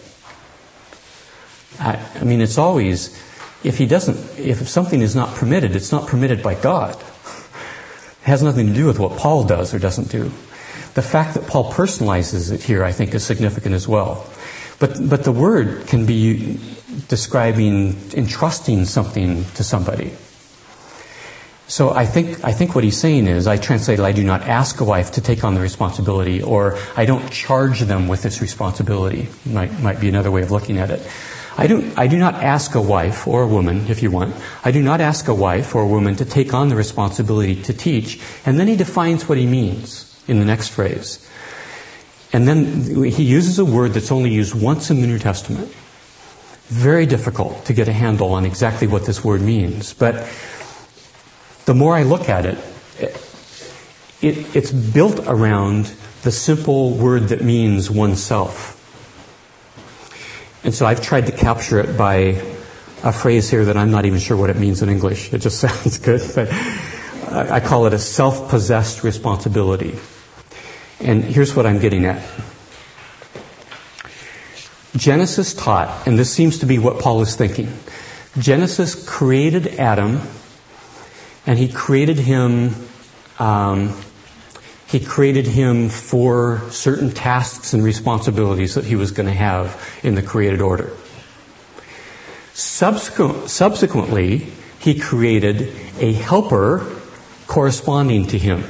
Speaker 2: It's always, if something is not permitted, it's not permitted by God. It has nothing to do with what Paul does or doesn't do. The fact that Paul personalizes it here, I think, is significant as well. But the word can be describing entrusting something to somebody. So I think what he's saying is, I translated, I do not ask a wife to take on the responsibility, or I don't charge them with this responsibility. Might be another way of looking at it. I do not ask a wife, or a woman, if you want, I do not ask a wife or a woman to take on the responsibility to teach, and then he defines what he means in the next phrase. And then he uses a word that's only used once in the New Testament. Very difficult to get a handle on exactly what this word means, but the more I look at it, it's built around the simple word that means oneself. And so I've tried to capture it by a phrase here that I'm not even sure what it means in English. It just sounds good, but I call it a self-possessed responsibility. And here's what I'm getting at. Genesis taught, and this seems to be what Paul is thinking, Genesis created Adam, and he created him for certain tasks and responsibilities that he was going to have in the created order. Subsequently, he created a helper corresponding to him.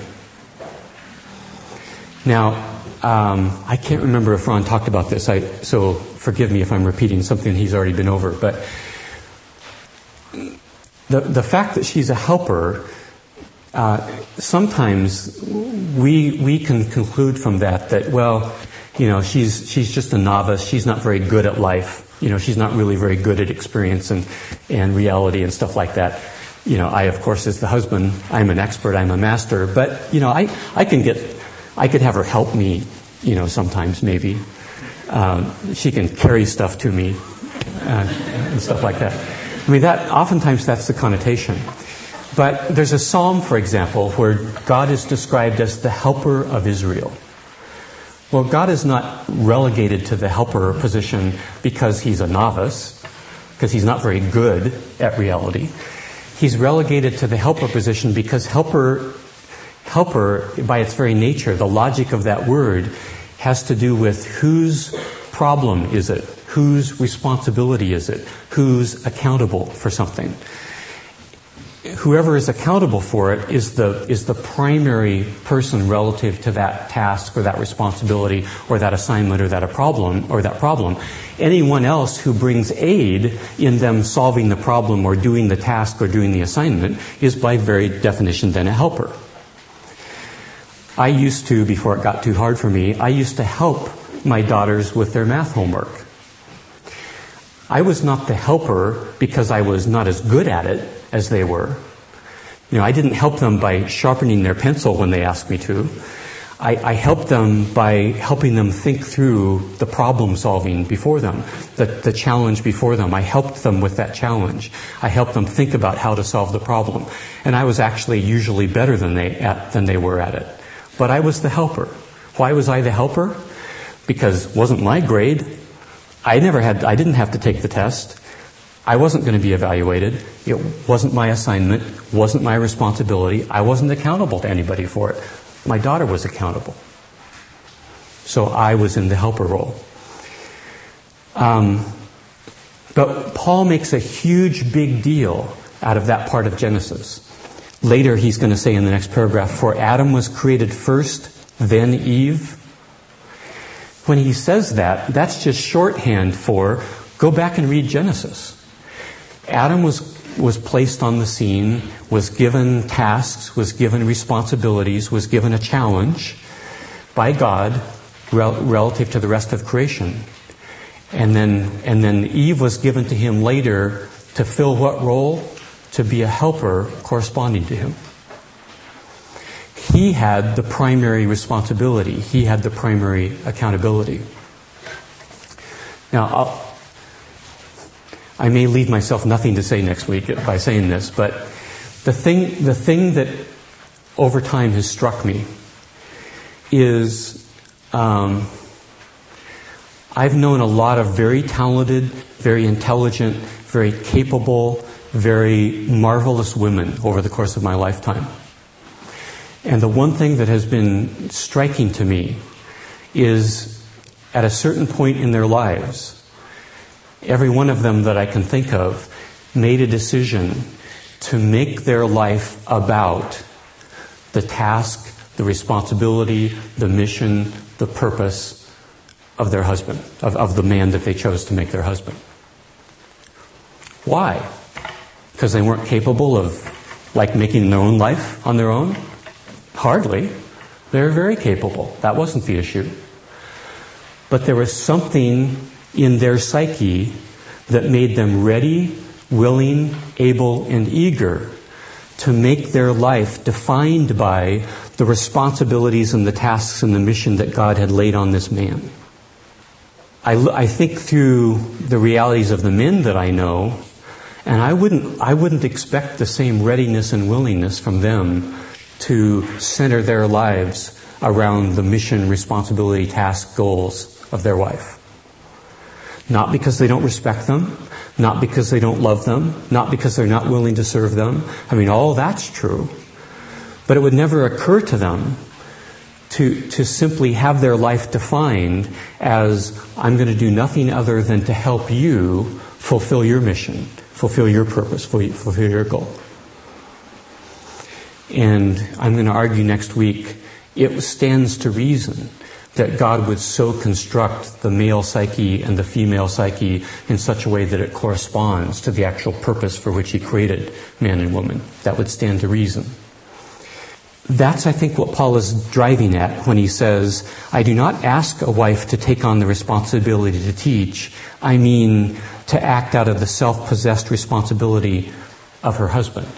Speaker 2: Now, I can't remember if Ron talked about this, so forgive me if I'm repeating something he's already been over, but the fact that she's a helper, sometimes we can conclude from that well, she's just a novice, she's not very good at life, she's not really very good at experience and reality and stuff like that. I, of course, as the husband, I'm an expert, I'm a master, but I could have her help me, sometimes maybe. She can carry stuff to me. and stuff like that. I mean, oftentimes that's the connotation. But there's a psalm, for example, where God is described as the helper of Israel. Well, God is not relegated to the helper position because he's a novice, because he's not very good at reality. He's relegated to the helper position because helper, by its very nature, the logic of that word has to do with whose problem is it? Whose responsibility is it? Who's accountable for something? Whoever is accountable for it is the primary person relative to that task or that responsibility or that assignment or that problem. Anyone else who brings aid in them solving the problem or doing the task or doing the assignment is by very definition then a helper. I used to, before it got too hard for me, I used to help my daughters with their math homework. I was not the helper because I was not as good at it as they were. I didn't help them by sharpening their pencil when they asked me to. I helped them by helping them think through the problem solving before them, the challenge before them. I helped them with that challenge. I helped them think about how to solve the problem. And I was actually usually better than they were at it. But I was the helper. Why was I the helper? Because it wasn't my grade. I didn't have to take the test. I wasn't going to be evaluated. It wasn't my assignment, wasn't my responsibility. I wasn't accountable to anybody for it. My daughter was accountable. So I was in the helper role. But Paul makes a huge big deal out of that part of Genesis. Later he's going to say in the next paragraph, for Adam was created first, then Eve. When he says that, that's just shorthand for go back and read Genesis. Adam was placed on the scene, was given tasks, was given responsibilities, was given a challenge by God relative to the rest of creation. And then Eve was given to him later to fill what role? To be a helper corresponding to him. He had the primary responsibility. He had the primary accountability. Now, I may leave myself nothing to say next week by saying this, but the thing that over time has struck me is I've known a lot of very talented, very intelligent, very capable, very marvelous women over the course of my lifetime. And the one thing that has been striking to me is at a certain point in their lives, every one of them that I can think of made a decision to make their life about the task, the responsibility, the mission, the purpose of their husband, of the man that they chose to make their husband. Why? Because they weren't capable of, making their own life on their own? Hardly. They were very capable. That wasn't the issue. But there was something in their psyche that made them ready, willing, able, and eager to make their life defined by the responsibilities and the tasks and the mission that God had laid on this man. I think through the realities of the men that I know, and I wouldn't expect the same readiness and willingness from them to center their lives around the mission, responsibility, task, goals of their wife. Not because they don't respect them, not because they don't love them, not because they're not willing to serve them. I mean, all that's true. But it would never occur to them to simply have their life defined as, I'm going to do nothing other than to help you fulfill your mission, fulfill your purpose, fulfill your goal. And I'm going to argue next week, it stands to reason that God would so construct the male psyche and the female psyche in such a way that it corresponds to the actual purpose for which He created man and woman. That would stand to reason. That's, I think, what Paul is driving at when he says, I do not ask a wife to take on the responsibility to teach. I mean to act out of the self-possessed responsibility of her husband.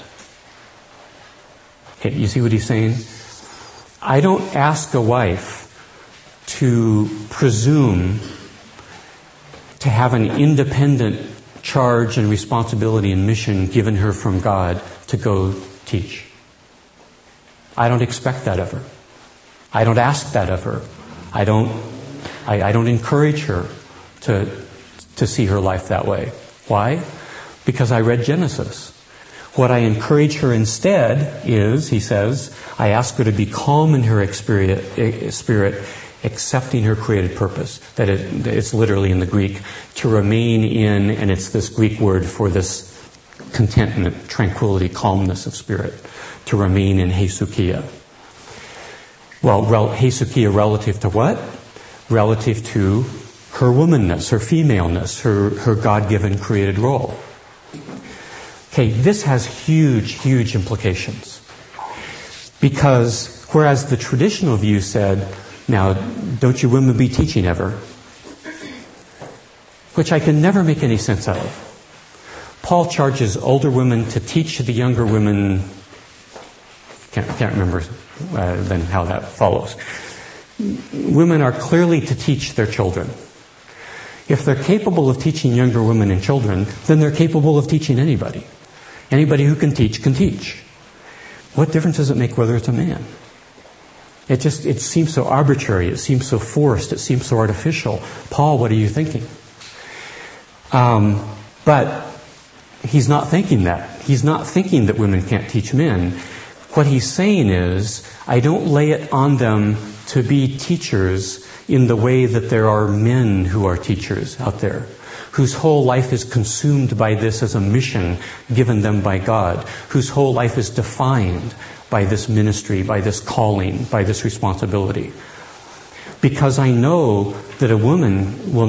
Speaker 2: Okay, you see what he's saying? I don't ask a wife to presume to have an independent charge and responsibility and mission given her from God to go teach. I don't expect that of her. I don't ask that of her. I don't encourage her to see her life that way. Why? Because I read Genesis. What I encourage her instead is, he says, I ask her to be calm in her spirit, accepting her created purpose. That it's literally in the Greek, to remain in, and it's this Greek word for this contentment, tranquility, calmness of spirit. To remain in hesukia. Well, hesukia relative to what? Relative to her womanness, her femaleness, her God-given created role. Okay, this has huge, huge implications. Because whereas the traditional view said, now, don't you women be teaching ever? Which I can never make any sense out of. Paul charges older women to teach the younger women. Can't remember then how that follows. Women are clearly to teach their children. If they're capable of teaching younger women and children, then they're capable of teaching anybody. Anybody who can teach can teach. What difference does it make whether it's a man? It seems so arbitrary. It seems so forced. It seems so artificial. Paul, what are you thinking? But he's not thinking that. He's not thinking that women can't teach men. What he's saying is, I don't lay it on them to be teachers in the way that there are men who are teachers out there, whose whole life is consumed by this as a mission given them by God, whose whole life is defined by this ministry, by this calling, by this responsibility. Because I know that a woman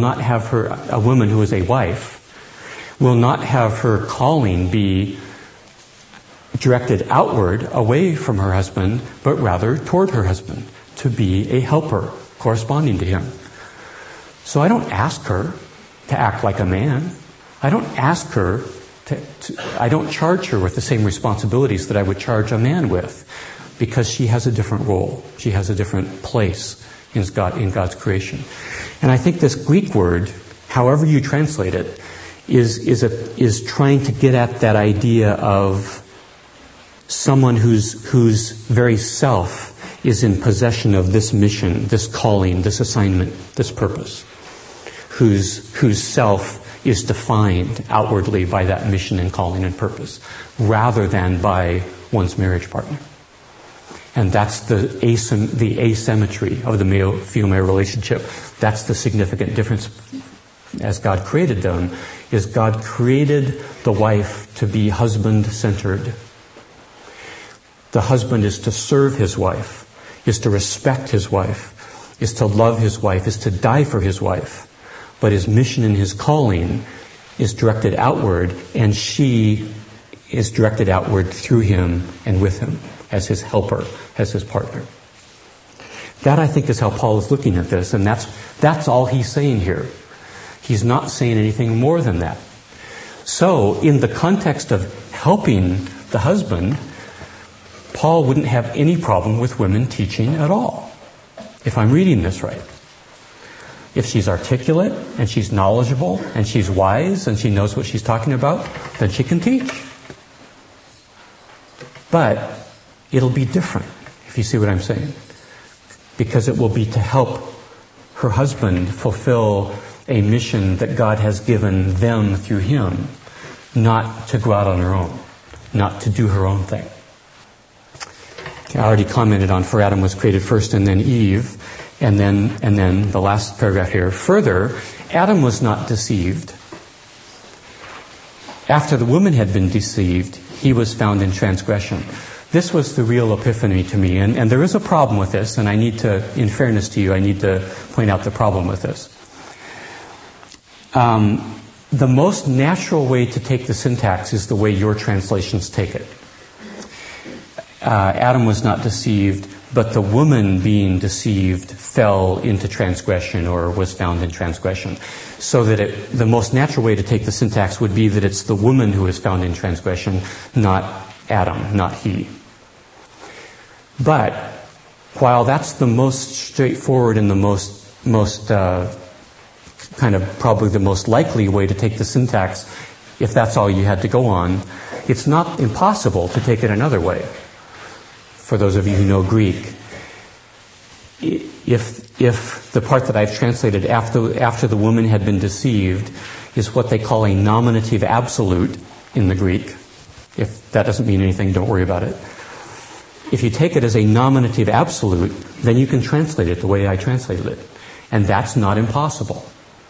Speaker 2: who is a wife, will not have her calling be directed outward, away from her husband, but rather toward her husband, to be a helper corresponding to him. So I don't ask her to act like a man. I don't ask her I don't charge her with the same responsibilities that I would charge a man with, because she has a different role. She has a different place in God's creation. And I think this Greek word, however you translate it, is trying to get at that idea of someone whose very self is in possession of this mission, this calling, this assignment, this purpose, whose self is defined outwardly by that mission and calling and purpose, rather than by one's marriage partner. And that's the asymmetry of the male-female relationship. That's the significant difference as God created them, is God created the wife to be husband-centered. The husband is to serve his wife, is to respect his wife, is to love his wife, is to die for his wife. But his mission and his calling is directed outward, and she is directed outward through him and with him as his helper, as his partner. That, I think, is how Paul is looking at this, and that's all he's saying here. He's not saying anything more than that. So, in the context of helping the husband, Paul wouldn't have any problem with women teaching at all, if I'm reading this right. If she's articulate, and she's knowledgeable, and she's wise, and she knows what she's talking about, then she can teach. But it'll be different, if you see what I'm saying. Because it will be to help her husband fulfill a mission that God has given them through him, not to go out on her own, not to do her own thing. I already commented on, for Adam was created first and then Eve, and then the last paragraph here. Further, Adam was not deceived. After the woman had been deceived, he was found in transgression. This was the real epiphany to me, and there is a problem with this, and I need to, in fairness to you, I need to point out the problem with this. The most natural way to take the syntax is the way your translations take it. Adam was not deceived, but the woman being deceived fell into transgression or was found in transgression. So that the most natural way to take the syntax would be that it's the woman who is found in transgression, not Adam, not he. But while that's the most straightforward and the most kind of probably the most likely way to take the syntax, if that's all you had to go on. It's not impossible to take it another way. For those of you who know Greek, if the part that I've translated after the woman had been deceived is what they call a nominative absolute in the Greek. If that doesn't mean anything, don't worry about it. If you take it as a nominative absolute, then you can translate it the way I translated it. And that's not impossible.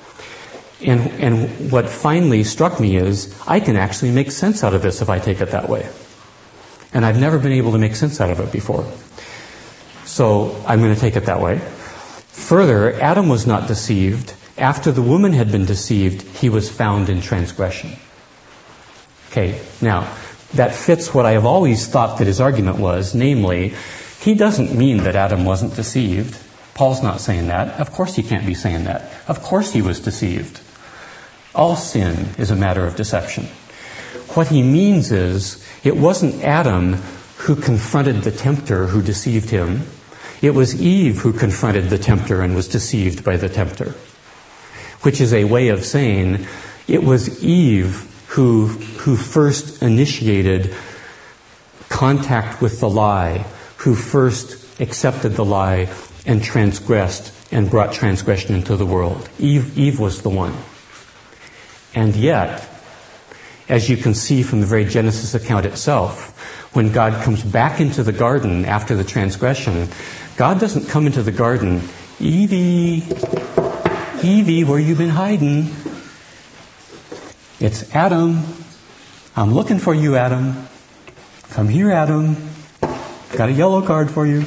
Speaker 2: And what finally struck me is, I can actually make sense out of this if I take it that way. And I've never been able to make sense out of it before. So I'm going to take it that way. Further, Adam was not deceived. After the woman had been deceived, he was found in transgression. Okay, now, that fits what I have always thought that his argument was, namely, he doesn't mean that Adam wasn't deceived. Paul's not saying that. Of course he can't be saying that. Of course he was deceived. All sin is a matter of deception. What he means is, it wasn't Adam who confronted the tempter who deceived him. It was Eve who confronted the tempter and was deceived by the tempter. Which is a way of saying, it was Eve who first initiated contact with the lie, who first accepted the lie and transgressed and brought transgression into the world. Eve was the one. And yet, as you can see from the very Genesis account itself, when God comes back into the garden after the transgression, God doesn't come into the garden, Evie, where you been hiding? It's Adam. I'm looking for you, Adam. Come here, Adam. Got a yellow card for you.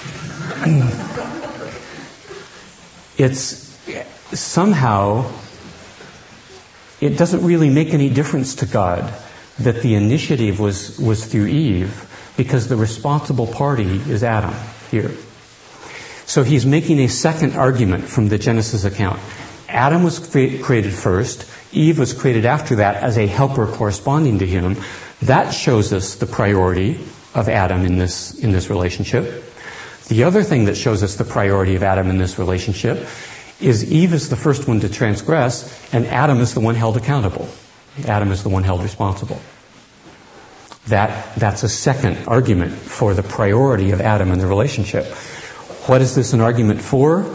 Speaker 2: It's somehow, it doesn't really make any difference to God that the initiative was through Eve, because the responsible party is Adam here. So he's making a second argument from the Genesis account. Adam was created first. Eve was created after that as a helper corresponding to him. That shows us the priority of Adam in this relationship. The other thing that shows us the priority of Adam in this relationship is Eve is the first one to transgress, and Adam is the one held accountable. Adam is the one held responsible. That's a second argument for the priority of Adam in the relationship. What is this an argument for?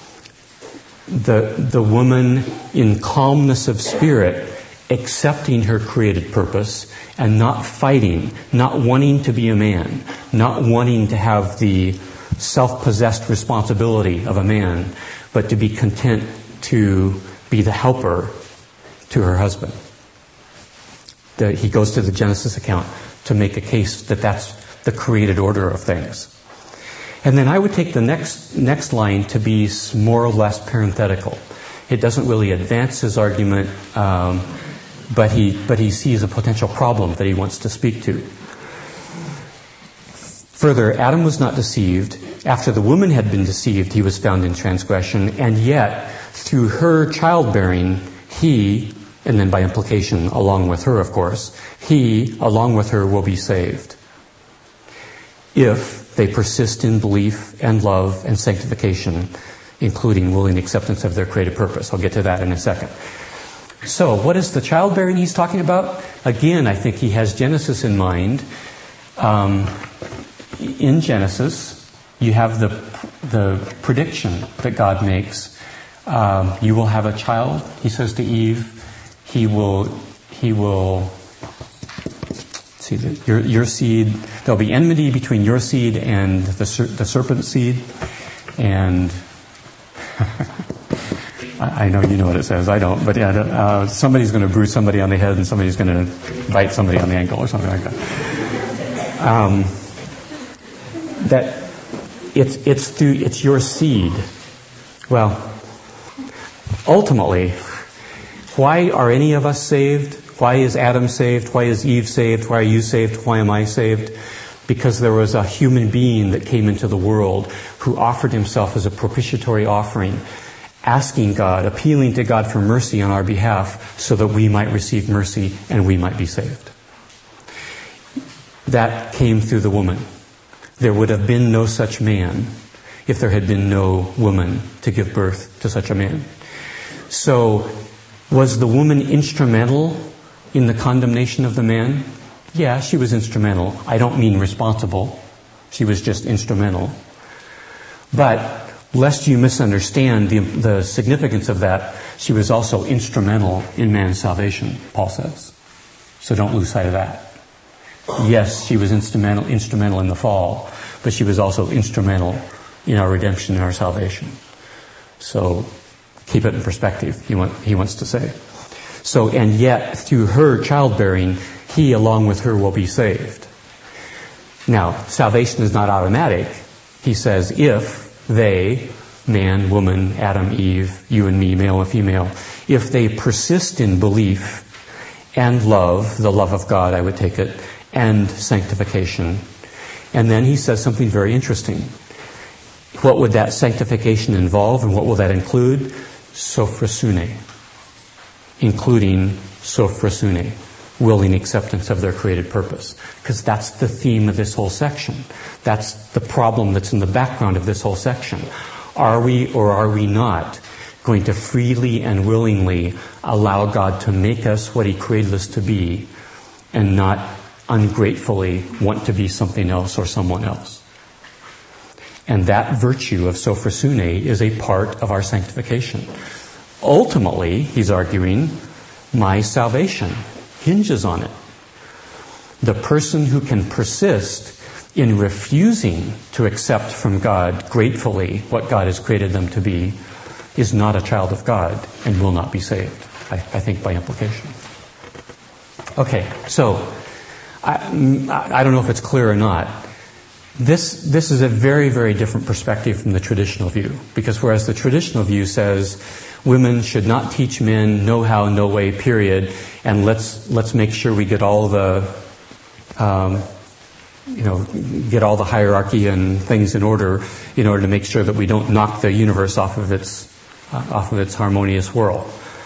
Speaker 2: The woman in calmness of spirit, accepting her created purpose and not fighting, not wanting to be a man, not wanting to have the self-possessed responsibility of a man, but to be content to be the helper to her husband. He goes to the Genesis account to make a case that that's the created order of things. And then I would take the next line to be more or less parenthetical. It doesn't really advance his argument, but he sees a potential problem that he wants to speak to. Further, Adam was not deceived. After the woman had been deceived, he was found in transgression, and yet through her childbearing, he, and then by implication along with her, of course, he, along with her, will be saved. If they persist in belief and love and sanctification, including willing acceptance of their created purpose. I'll get to that in a second. So, what is the childbearing he's talking about? Again, I think he has Genesis in mind. In Genesis, you have the prediction that God makes. You will have a child, he says to Eve. He will see your seed. There'll be enmity between your seed and the serpent's seed, and I know you know what it says. I don't, but yeah, somebody's going to bruise somebody on the head, and somebody's going to bite somebody on the ankle, or something like that. That it's your seed. Well, ultimately, why are any of us saved? Why is Adam saved? Why is Eve saved? Why are you saved? Why am I saved? Because there was a human being that came into the world who offered himself as a propitiatory offering, asking God, appealing to God for mercy on our behalf so that we might receive mercy and we might be saved. That came through the woman. There would have been no such man if there had been no woman to give birth to such a man. So, was the woman instrumental in the condemnation of the man? Yeah, she was instrumental. I don't mean responsible. She was just instrumental. But, lest you misunderstand the significance of that, she was also instrumental in man's salvation, Paul says. So don't lose sight of that. Yes, she was instrumental in the fall, but she was also instrumental in our redemption and our salvation. So keep it in perspective, he wants to say. So, and yet, through her childbearing, he along with her will be saved. Now, salvation is not automatic. He says, if they, man, woman, Adam, Eve, you and me, male and female, if they persist in belief and love, the love of God, I would take it, and sanctification. And then he says something very interesting. What would that sanctification involve, and what will that include? Sophrosune. Including sophrosune, willing acceptance of their created purpose. Because that's the theme of this whole section. That's the problem that's in the background of this whole section. Are we or are we not going to freely and willingly allow God to make us what He created us to be, and not ungratefully want to be something else or someone else? And that virtue of sophrosune is a part of our sanctification. Ultimately, he's arguing, my salvation hinges on it. The person who can persist in refusing to accept from God gratefully what God has created them to be is not a child of God and will not be saved, I think by implication. Okay, so I don't know if it's clear or not. This is a very, very different perspective from the traditional view. Because whereas the traditional view says women should not teach men, no how, no way, period, and let's make sure we get all the get all the hierarchy and things in order to make sure that we don't knock the universe off of its harmonious whirl.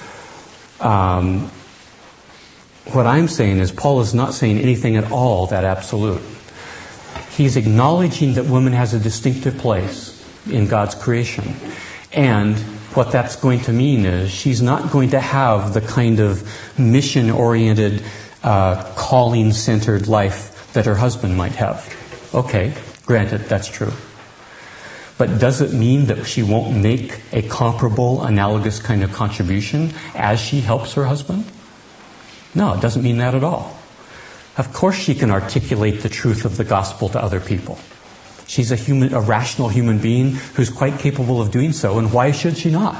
Speaker 2: What I'm saying is Paul is not saying anything at all that absolute. He's acknowledging that woman has a distinctive place in God's creation. And what that's going to mean is she's not going to have the kind of mission-oriented, calling-centered life that her husband might have. Okay, granted, that's true. But does it mean that she won't make a comparable, analogous kind of contribution as she helps her husband? No, it doesn't mean that at all. Of course she can articulate the truth of the gospel to other people. She's a rational human being who's quite capable of doing so, and why should she not?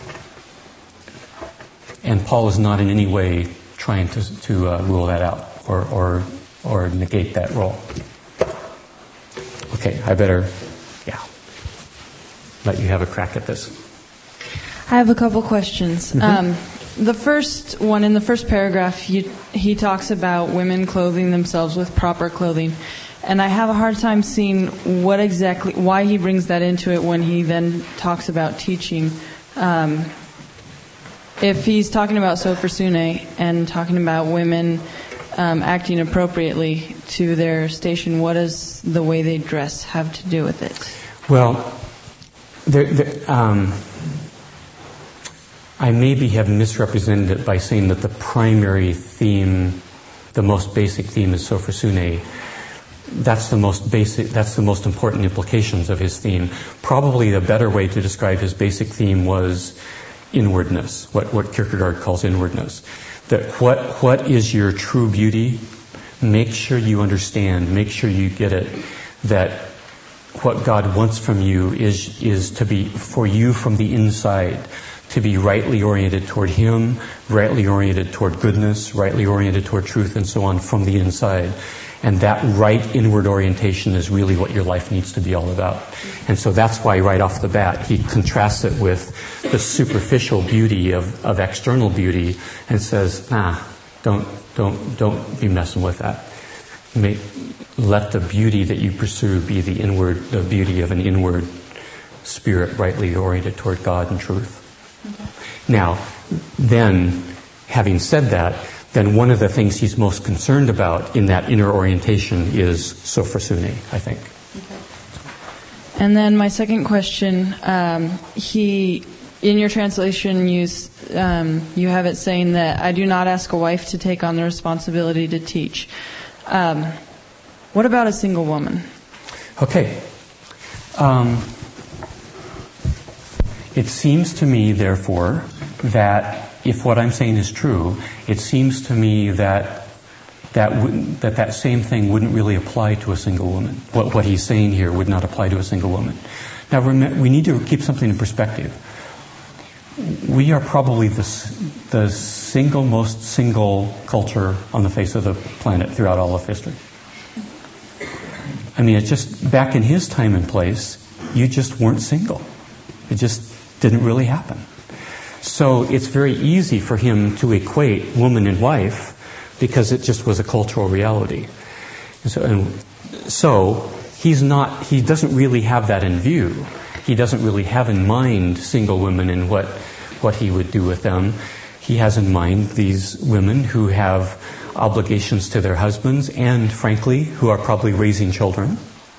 Speaker 2: And Paul is not in any way trying to rule that out or negate that role. Okay, I better, let you have a crack at this.
Speaker 3: I have a couple questions. Mm-hmm. The first one, in the first paragraph, he talks about women clothing themselves with proper clothing. And I have a hard time seeing why he brings that into it when he then talks about teaching. If he's talking about sophrosune and talking about women acting appropriately to their station, what does the way they dress have to do with it?
Speaker 2: Well, I maybe have misrepresented it by saying that the primary theme, the most basic theme is sophrosune. That's the most important implications of his theme. Probably the better way to describe his basic theme was inwardness, what Kierkegaard calls inwardness. That what is your true beauty? Make sure you understand, make sure you get it, that what God wants from you is to be for you from the inside, to be rightly oriented toward Him, rightly oriented toward goodness, rightly oriented toward truth, and so on from the inside. And that right inward orientation is really what your life needs to be all about. And so that's why right off the bat he contrasts it with the superficial beauty of external beauty and says, don't be messing with that. Let the beauty that you pursue be the beauty of an inward spirit rightly oriented toward God and truth. Okay. Now, then, having said that, then one of the things he's most concerned about in that inner orientation is sophrosune, I think.
Speaker 3: Okay. And then my second question, he in your translation, you have it saying that I do not ask a wife to take on the responsibility to teach. What about a single woman?
Speaker 2: Okay. It seems to me, therefore, that if what I'm saying is true, it seems to me that same thing wouldn't really apply to a single woman. What he's saying here would not apply to a single woman. Now, we need to keep something in perspective. We are probably the most single culture on the face of the planet throughout all of history. I mean, it's just back in his time and place, you just weren't single. It just didn't really happen. So it's very easy for him to equate woman and wife because it just was a cultural reality. And so he doesn't really have that in view. He doesn't really have in mind single women and what he would do with them. He has in mind these women who have obligations to their husbands and, frankly, who are probably raising children.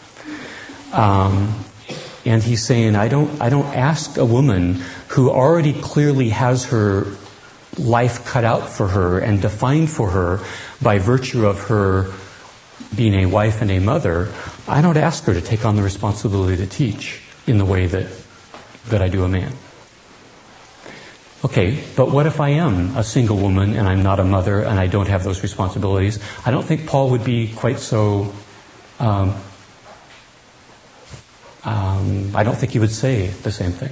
Speaker 2: And he's saying, I don't ask a woman who already clearly has her life cut out for her and defined for her by virtue of her being a wife and a mother. I don't ask her to take on the responsibility to teach in the way that I do a man. Okay, but what if I am a single woman and I'm not a mother and I don't have those responsibilities? I don't think Paul would be quite so... I don't think he would say the same thing.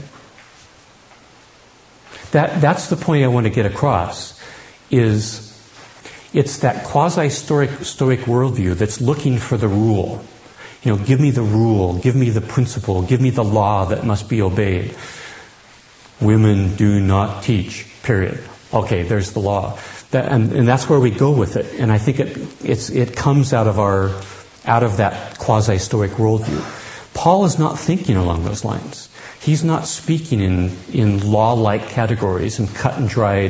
Speaker 2: That's the point I want to get across, is it's that quasi-stoic worldview that's looking for the rule. Give me the rule, give me the principle, give me the law that must be obeyed. Women do not teach, period. Okay, there's the law. And that's where we go with it. And I think it comes out of that quasi-stoic worldview. Paul is not thinking along those lines. He's not speaking in law-like categories and cut and dried,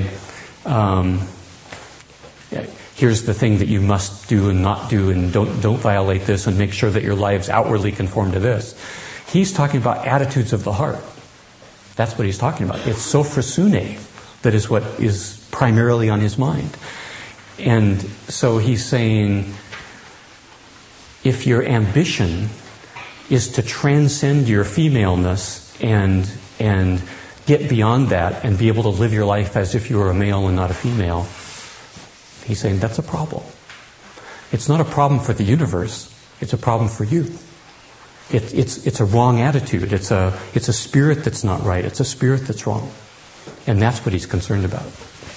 Speaker 2: here's the thing that you must do and not do, and don't violate this, and make sure that your lives outwardly conform to this. He's talking about attitudes of the heart. That's what he's talking about. It's sophrosune that is what is primarily on his mind. And so he's saying, if your ambition is to transcend your femaleness and get beyond that and be able to live your life as if you were a male and not a female, he's saying that's a problem. It's not a problem for the universe. It's a problem for you. It's a wrong attitude. It's a spirit that's not right. It's a spirit that's wrong. And that's what he's concerned about.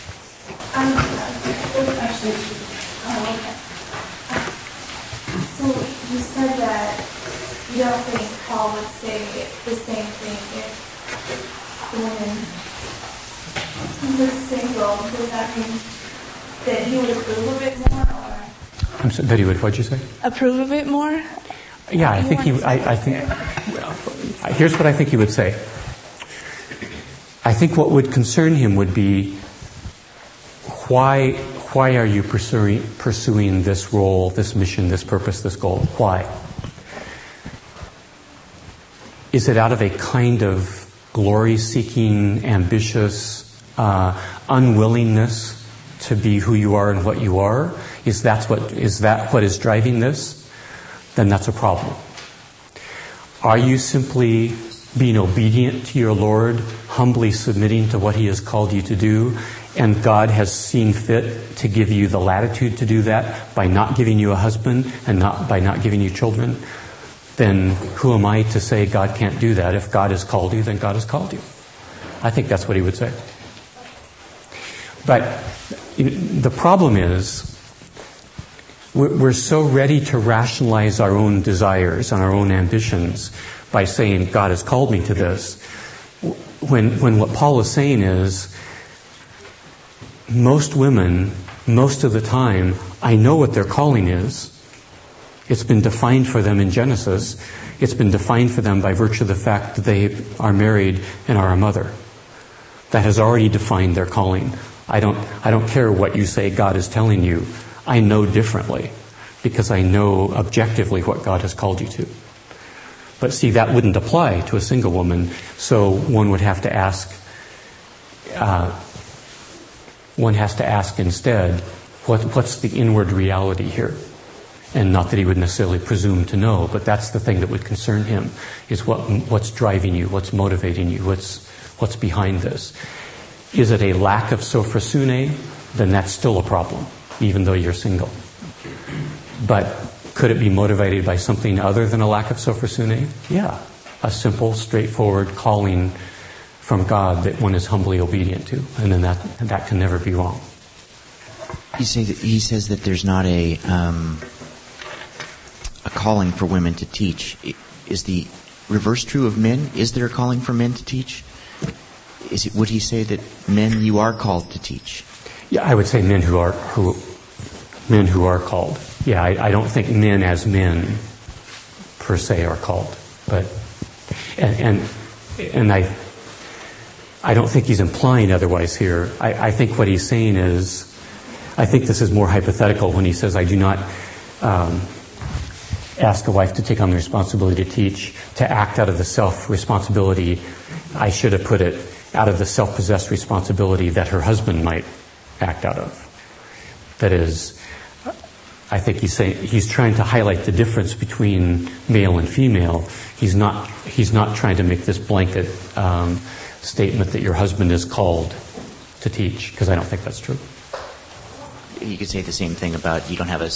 Speaker 4: So you said that you don't think Paul would say the same thing if the woman was single. Does that mean that he would approve of it more? Or?
Speaker 2: I'm sorry, Betty, what'd you say?
Speaker 4: Approve of it more?
Speaker 2: Yeah, I think here's what I think he would say. I think what would concern him would be, why are you pursuing this role, this mission, this purpose, this goal? Why? Is it out of a kind of glory-seeking, ambitious, unwillingness to be who you are and what you are? Is that what is driving this? Then that's a problem. Are you simply being obedient to your Lord, humbly submitting to what He has called you to do, and God has seen fit to give you the latitude to do that by not giving you a husband and by not giving you children? Then who am I to say God can't do that? If God has called you, then God has called you. I think that's what he would say. But the problem is, we're so ready to rationalize our own desires and our own ambitions by saying, God has called me to this. When what Paul is saying is, most women, most of the time, I know what their calling is. It's been defined for them in Genesis. It's been defined for them by virtue of the fact that they are married and are a mother. That has already defined their calling. I don't care what you say God is telling you. I know differently because I know objectively what God has called you to. But see, that wouldn't apply to a single woman. So one would have to ask, one has to ask instead, what's the inward reality here? And not that he would necessarily presume to know, but that's the thing that would concern him, is what's driving you, what's motivating you, what's behind this. Is it a lack of sophrosune? Then that's still a problem, even though you're single. But could it be motivated by something other than a lack of sophrosune? Yeah. A simple, straightforward calling from God that one is humbly obedient to. And then that can never be wrong.
Speaker 5: He says that there's not a calling for women to teach. Is the reverse true of men? Is there a calling for men to teach? Would he say that men, you are called to teach?
Speaker 2: Yeah, I would say men who are called. Yeah, I don't think men as men per se are called, but and I don't think he's implying otherwise here. I think what he's saying is, I think this is more hypothetical when he says, I do not ask a wife to take on the responsibility to teach, to act out of the self-responsibility. I should have put it out of the self-possessed responsibility that her husband might act out of. That is, I think he's trying to highlight the difference between male and female. He's not trying to make this blanket statement that your husband is called to teach, because I don't think that's true.
Speaker 5: You could say the same thing about you don't have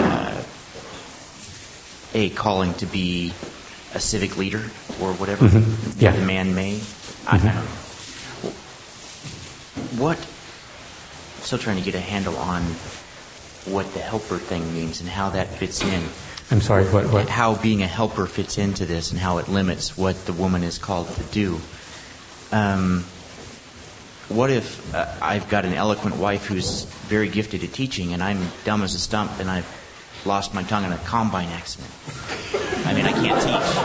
Speaker 5: a calling to be a civic leader or whatever.
Speaker 2: Mm-hmm. Yeah.
Speaker 5: The man may.
Speaker 2: Mm-hmm.
Speaker 5: I'm still trying to get a handle on what the helper thing means and how that fits in.
Speaker 2: I'm sorry, what?
Speaker 5: How being a helper fits into this and how it limits what the woman is called to do. What if I've got an eloquent wife who's very gifted at teaching and I'm dumb as a stump and I've lost my tongue in a combine accident? I mean, I can't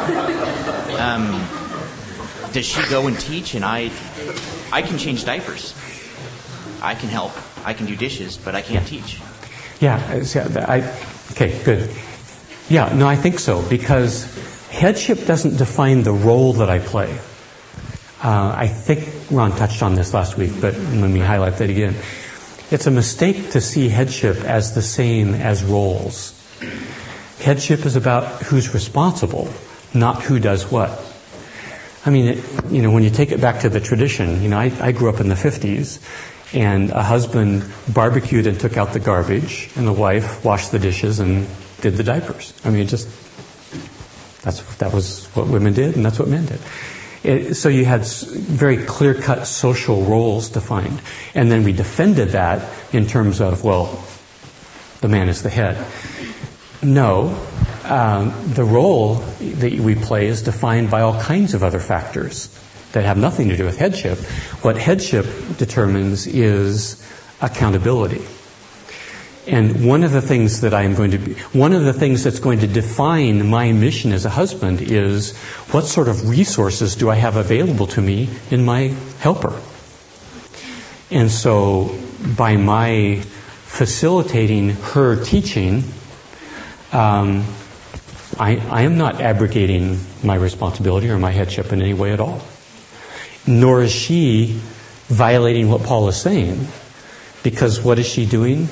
Speaker 5: teach. Does she go and teach and I can change diapers. I can help. I can do dishes, but I can't teach.
Speaker 2: Yeah, okay, good. Yeah, no, I think so, because headship doesn't define the role that I play. I think Ron touched on this last week, but let me highlight that again. It's a mistake to see headship as the same as roles. Headship is about who's responsible, not who does what. I mean, when you take it back to the tradition, I grew up in the 50s, and a husband barbecued and took out the garbage, and the wife washed the dishes and did the diapers. I mean, that was what women did, and that's what men did. So you had very clear-cut social roles defined. And then we defended that in terms of, well, the man is the head. No, the role that we play is defined by all kinds of other factors that have nothing to do with headship. What headship determines is accountability. And one of the things that's going to define my mission as a husband is what sort of resources do I have available to me in my helper? And so by my facilitating her teaching, I am not abrogating my responsibility or my headship in any way at all. Nor is she violating what Paul is saying, because what is she doing?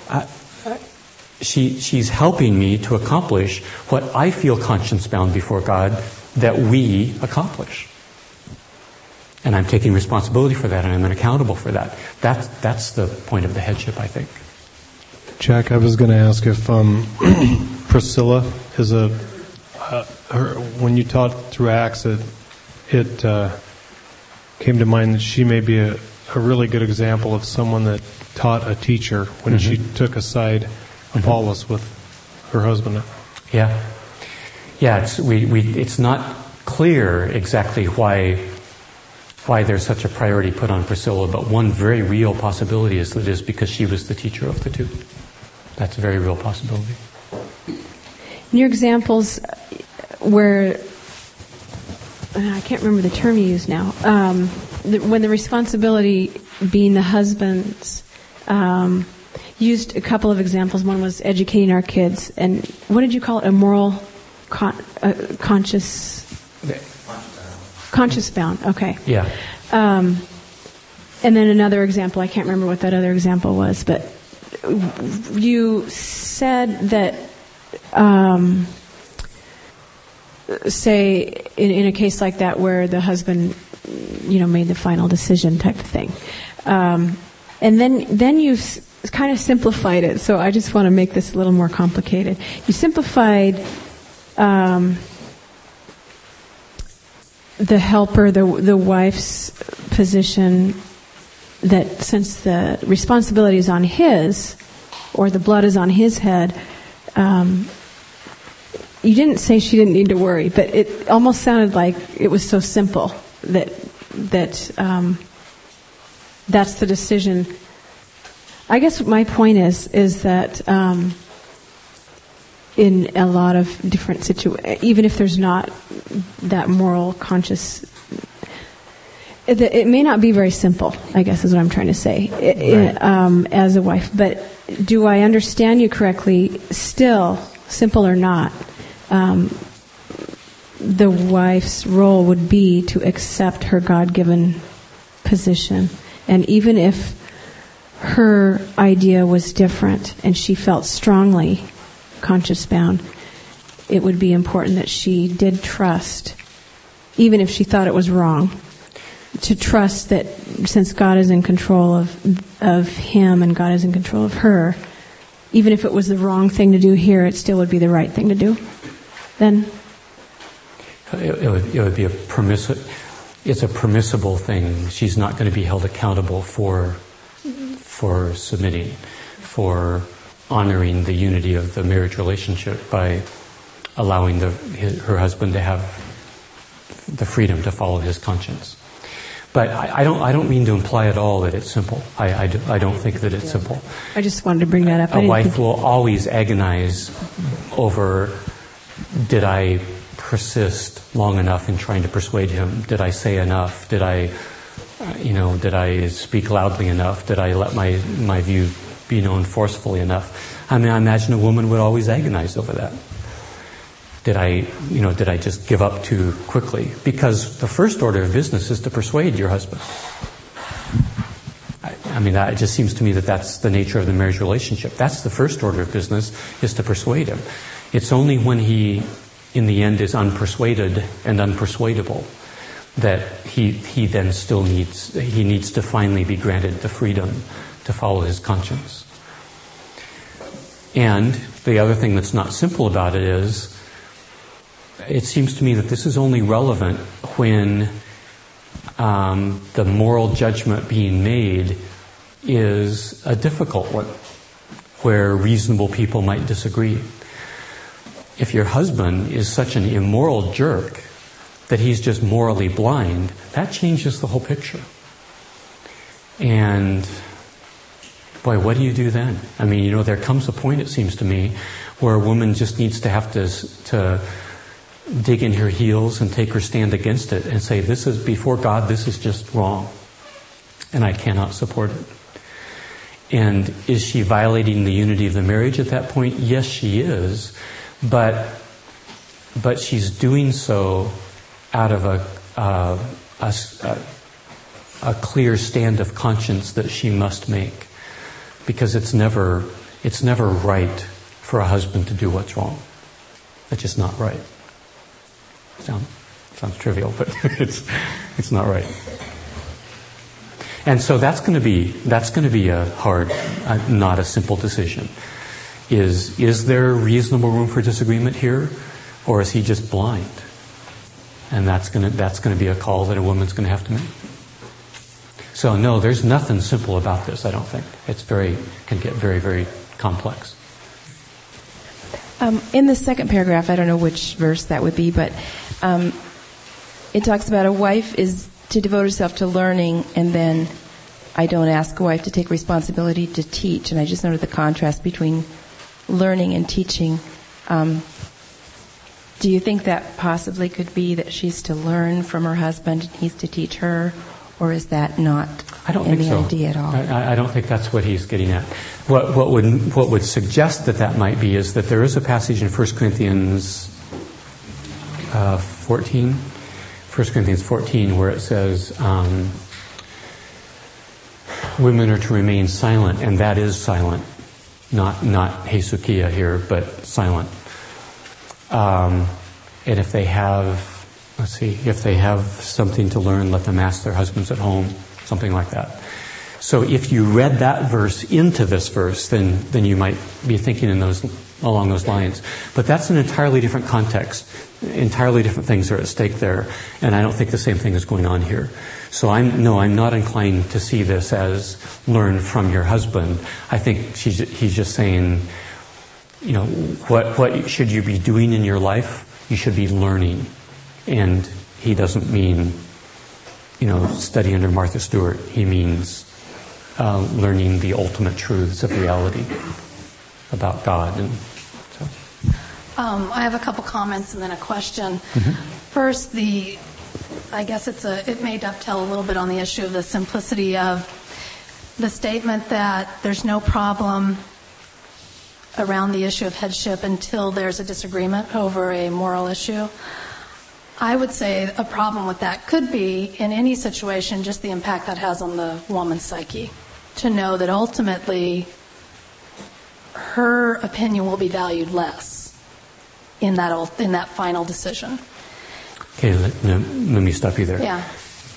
Speaker 2: She's helping me to accomplish what I feel conscience-bound before God that we accomplish. And I'm taking responsibility for that, and I'm accountable for that. That's the point of the headship, I think.
Speaker 6: Jack, I was going to ask if Priscilla is when you taught through Acts, it came to mind that she may be a really good example of someone that taught a teacher when she took aside Apollos with her husband.
Speaker 2: Yeah. It's not clear exactly why there's such a priority put on Priscilla, but one very real possibility is that it is because she was the teacher of the two. That's a very real possibility.
Speaker 7: In your examples where, I can't remember the term you used now, when the responsibility being the husband's, used a couple of examples. One was educating our kids, and what did you call it? A moral conscious bound. Okay.
Speaker 2: Yeah.
Speaker 7: And then another example, I can't remember what that other example was, but you said that, say, in a case like that where the husband, made the final decision type of thing. And then you kind of simplified it, so I just want to make this a little more complicated. You simplified the helper, the wife's position, that since the responsibility is on his, or the blood is on his head, you didn't say she didn't need to worry, but it almost sounded like it was so simple that that's the decision. I guess my point is that in a lot of different situations, even if there's not that moral conscious, it may not be very simple, I guess is what I'm trying to say, as a wife. But do I understand you correctly? Still, simple or not, the wife's role would be to accept her God-given position. And even if her idea was different and she felt strongly conscience-bound, it would be important that she did trust, even if she thought it was wrong, to trust that since God is in control of him and God is in control of her, even if it was the wrong thing to do here, it still would be the right thing to do. Then
Speaker 2: it would be it's a permissible thing. She's not going to be held accountable for submitting, for honoring the unity of the marriage relationship by allowing her husband to have the freedom to follow his conscience. But I don't mean to imply at all that it's simple. I don't think that it's simple.
Speaker 7: I just wanted to bring that up.
Speaker 2: A wife will always agonize over, did I persist long enough in trying to persuade him? Did I say enough? Did I speak loudly enough? Did I let my view be known forcefully enough? I mean, I imagine a woman would always agonize over that. Did I just give up too quickly? Because the first order of business is to persuade your husband. It just seems to me that that's the nature of the marriage relationship. That's the first order of business, is to persuade him. It's only when he, in the end, is unpersuaded and unpersuadable that he then still needs to finally be granted the freedom to follow his conscience. And the other thing that's not simple about it is, it seems to me that this is only relevant when the moral judgment being made is a difficult one, where reasonable people might disagree. If your husband is such an immoral jerk that he's just morally blind, that changes the whole picture. And boy, what do you do then? There comes a point, it seems to me, where a woman just needs to have to dig in her heels and take her stand against it and say, this is, before God, this is just wrong, and I cannot support it. And is she violating the unity of the marriage at that point? Yes, she is, but she's doing so out of a clear stand of conscience that she must make, because it's never right for a husband to do what's wrong. It's just not right. Sounds trivial, but it's not right. And so that's going to be a hard, not a simple decision. Is there reasonable room for disagreement here, or is he just blind? And that's going to be a call that a woman's going to have to make. So no, there's nothing simple about this, I don't think. Can get very, very complex.
Speaker 8: In the second paragraph, I don't know which verse that would be, but it talks about a wife is to devote herself to learning, and then I don't ask a wife to take responsibility to teach. And I just noted the contrast between learning and teaching. Do you think that possibly could be that she's to learn from her husband and he's to teach her, or is that not in the idea at all?
Speaker 2: I don't think that's what he's getting at. What would suggest that might be is that there is a passage in 1 Corinthians 14, where it says, women are to remain silent, and that is silent. Not hesukia here, but silent. And if they have something to learn, let them ask their husbands at home, something like that. So if you read that verse into this verse, then you might be thinking along those lines. But that's an entirely different context. Entirely different things are at stake there, and I don't think the same thing is going on here. So I'm not inclined to see this as learn from your husband. I think he's just saying, what should you be doing in your life? You should be learning. And he doesn't mean, study under Martha Stewart. He means learning the ultimate truths of reality about God. And so.
Speaker 9: I have a couple comments and then a question.
Speaker 2: Mm-hmm.
Speaker 9: First, I guess it may dovetail a little bit on the issue of the simplicity of the statement that there's no problem around the issue of headship until there's a disagreement over a moral issue. I would say a problem with that could be, in any situation, just the impact that has on the woman's psyche. To know that ultimately her opinion will be valued less in that final decision.
Speaker 2: Okay, let me stop you there.
Speaker 9: Yeah.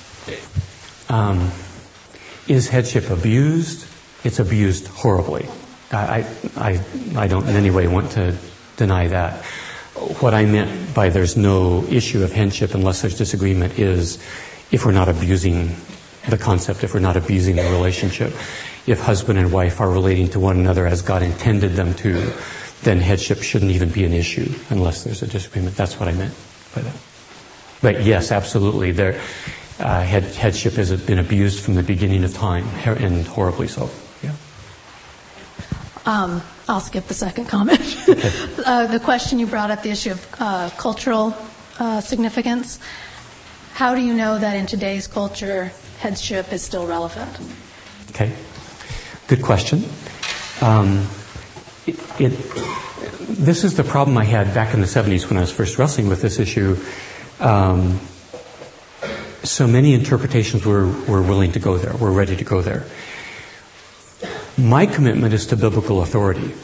Speaker 2: Is headship abused? It's abused horribly. I don't in any way want to deny that. What I meant by there's no issue of headship unless there's disagreement is if we're not abusing the concept, if we're not abusing the relationship. If husband and wife are relating to one another as God intended them to, then headship shouldn't even be an issue unless there's a disagreement. That's what I meant by that. But yes, absolutely, headship has been abused from the beginning of time, and horribly so. Yeah.
Speaker 9: I'll skip the second comment.
Speaker 2: Okay.
Speaker 9: The question you brought up, the issue of cultural significance. How do you know that in today's culture, headship is still relevant?
Speaker 2: Okay. Good question. This is the problem I had back in the 70s when I was first wrestling with this issue. So many interpretations were willing to go there, were ready to go there. My commitment is to biblical authority.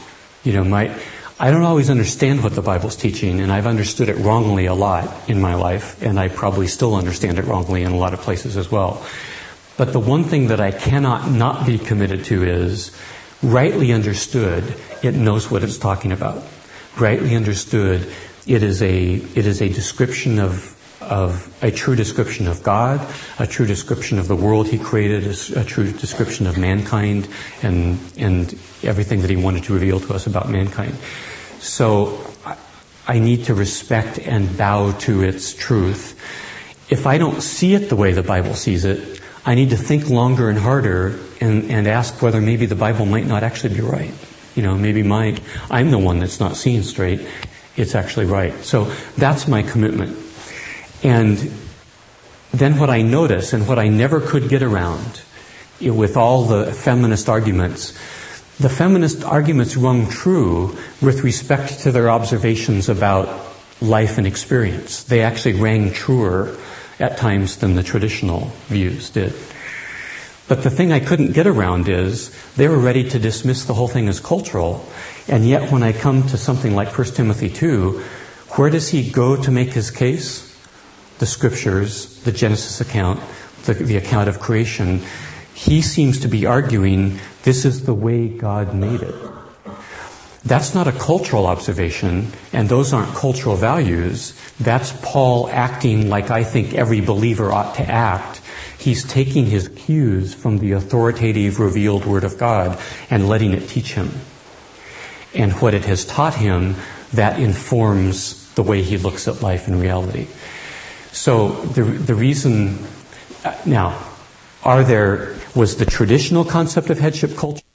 Speaker 2: I don't always understand what the Bible's teaching, and I've understood it wrongly a lot in my life, and I probably still understand it wrongly in a lot of places as well. But the one thing that I cannot not be committed to is, rightly understood, it knows what it's talking about. Rightly understood, it is a description of a true description of God, a true description of the world He created, a true description of mankind, and everything that He wanted to reveal to us about mankind. So I need to respect and bow to its truth. If I don't see it the way the Bible sees it, I need to think longer and harder and ask whether maybe the Bible might not actually be right. Maybe I'm the one that's not seeing straight. It's actually right. So that's my commitment. And then what I notice, and what I never could get around, with all the feminist arguments, the feminist arguments rung true with respect to their observations about life and experience. They actually rang truer at times than the traditional views did. But the thing I couldn't get around is they were ready to dismiss the whole thing as cultural, and yet when I come to something like 1 Timothy 2, where does he go to make his case? The scriptures, the Genesis account, the account of creation. He seems to be arguing this is the way God made it. That's not a cultural observation, and those aren't cultural values. That's Paul acting like I think every believer ought to act. He's taking his cues from the authoritative, revealed Word of God and letting it teach him. And what it has taught him, that informs the way he looks at life and reality. So the reason... Now, was the traditional concept of headship culture?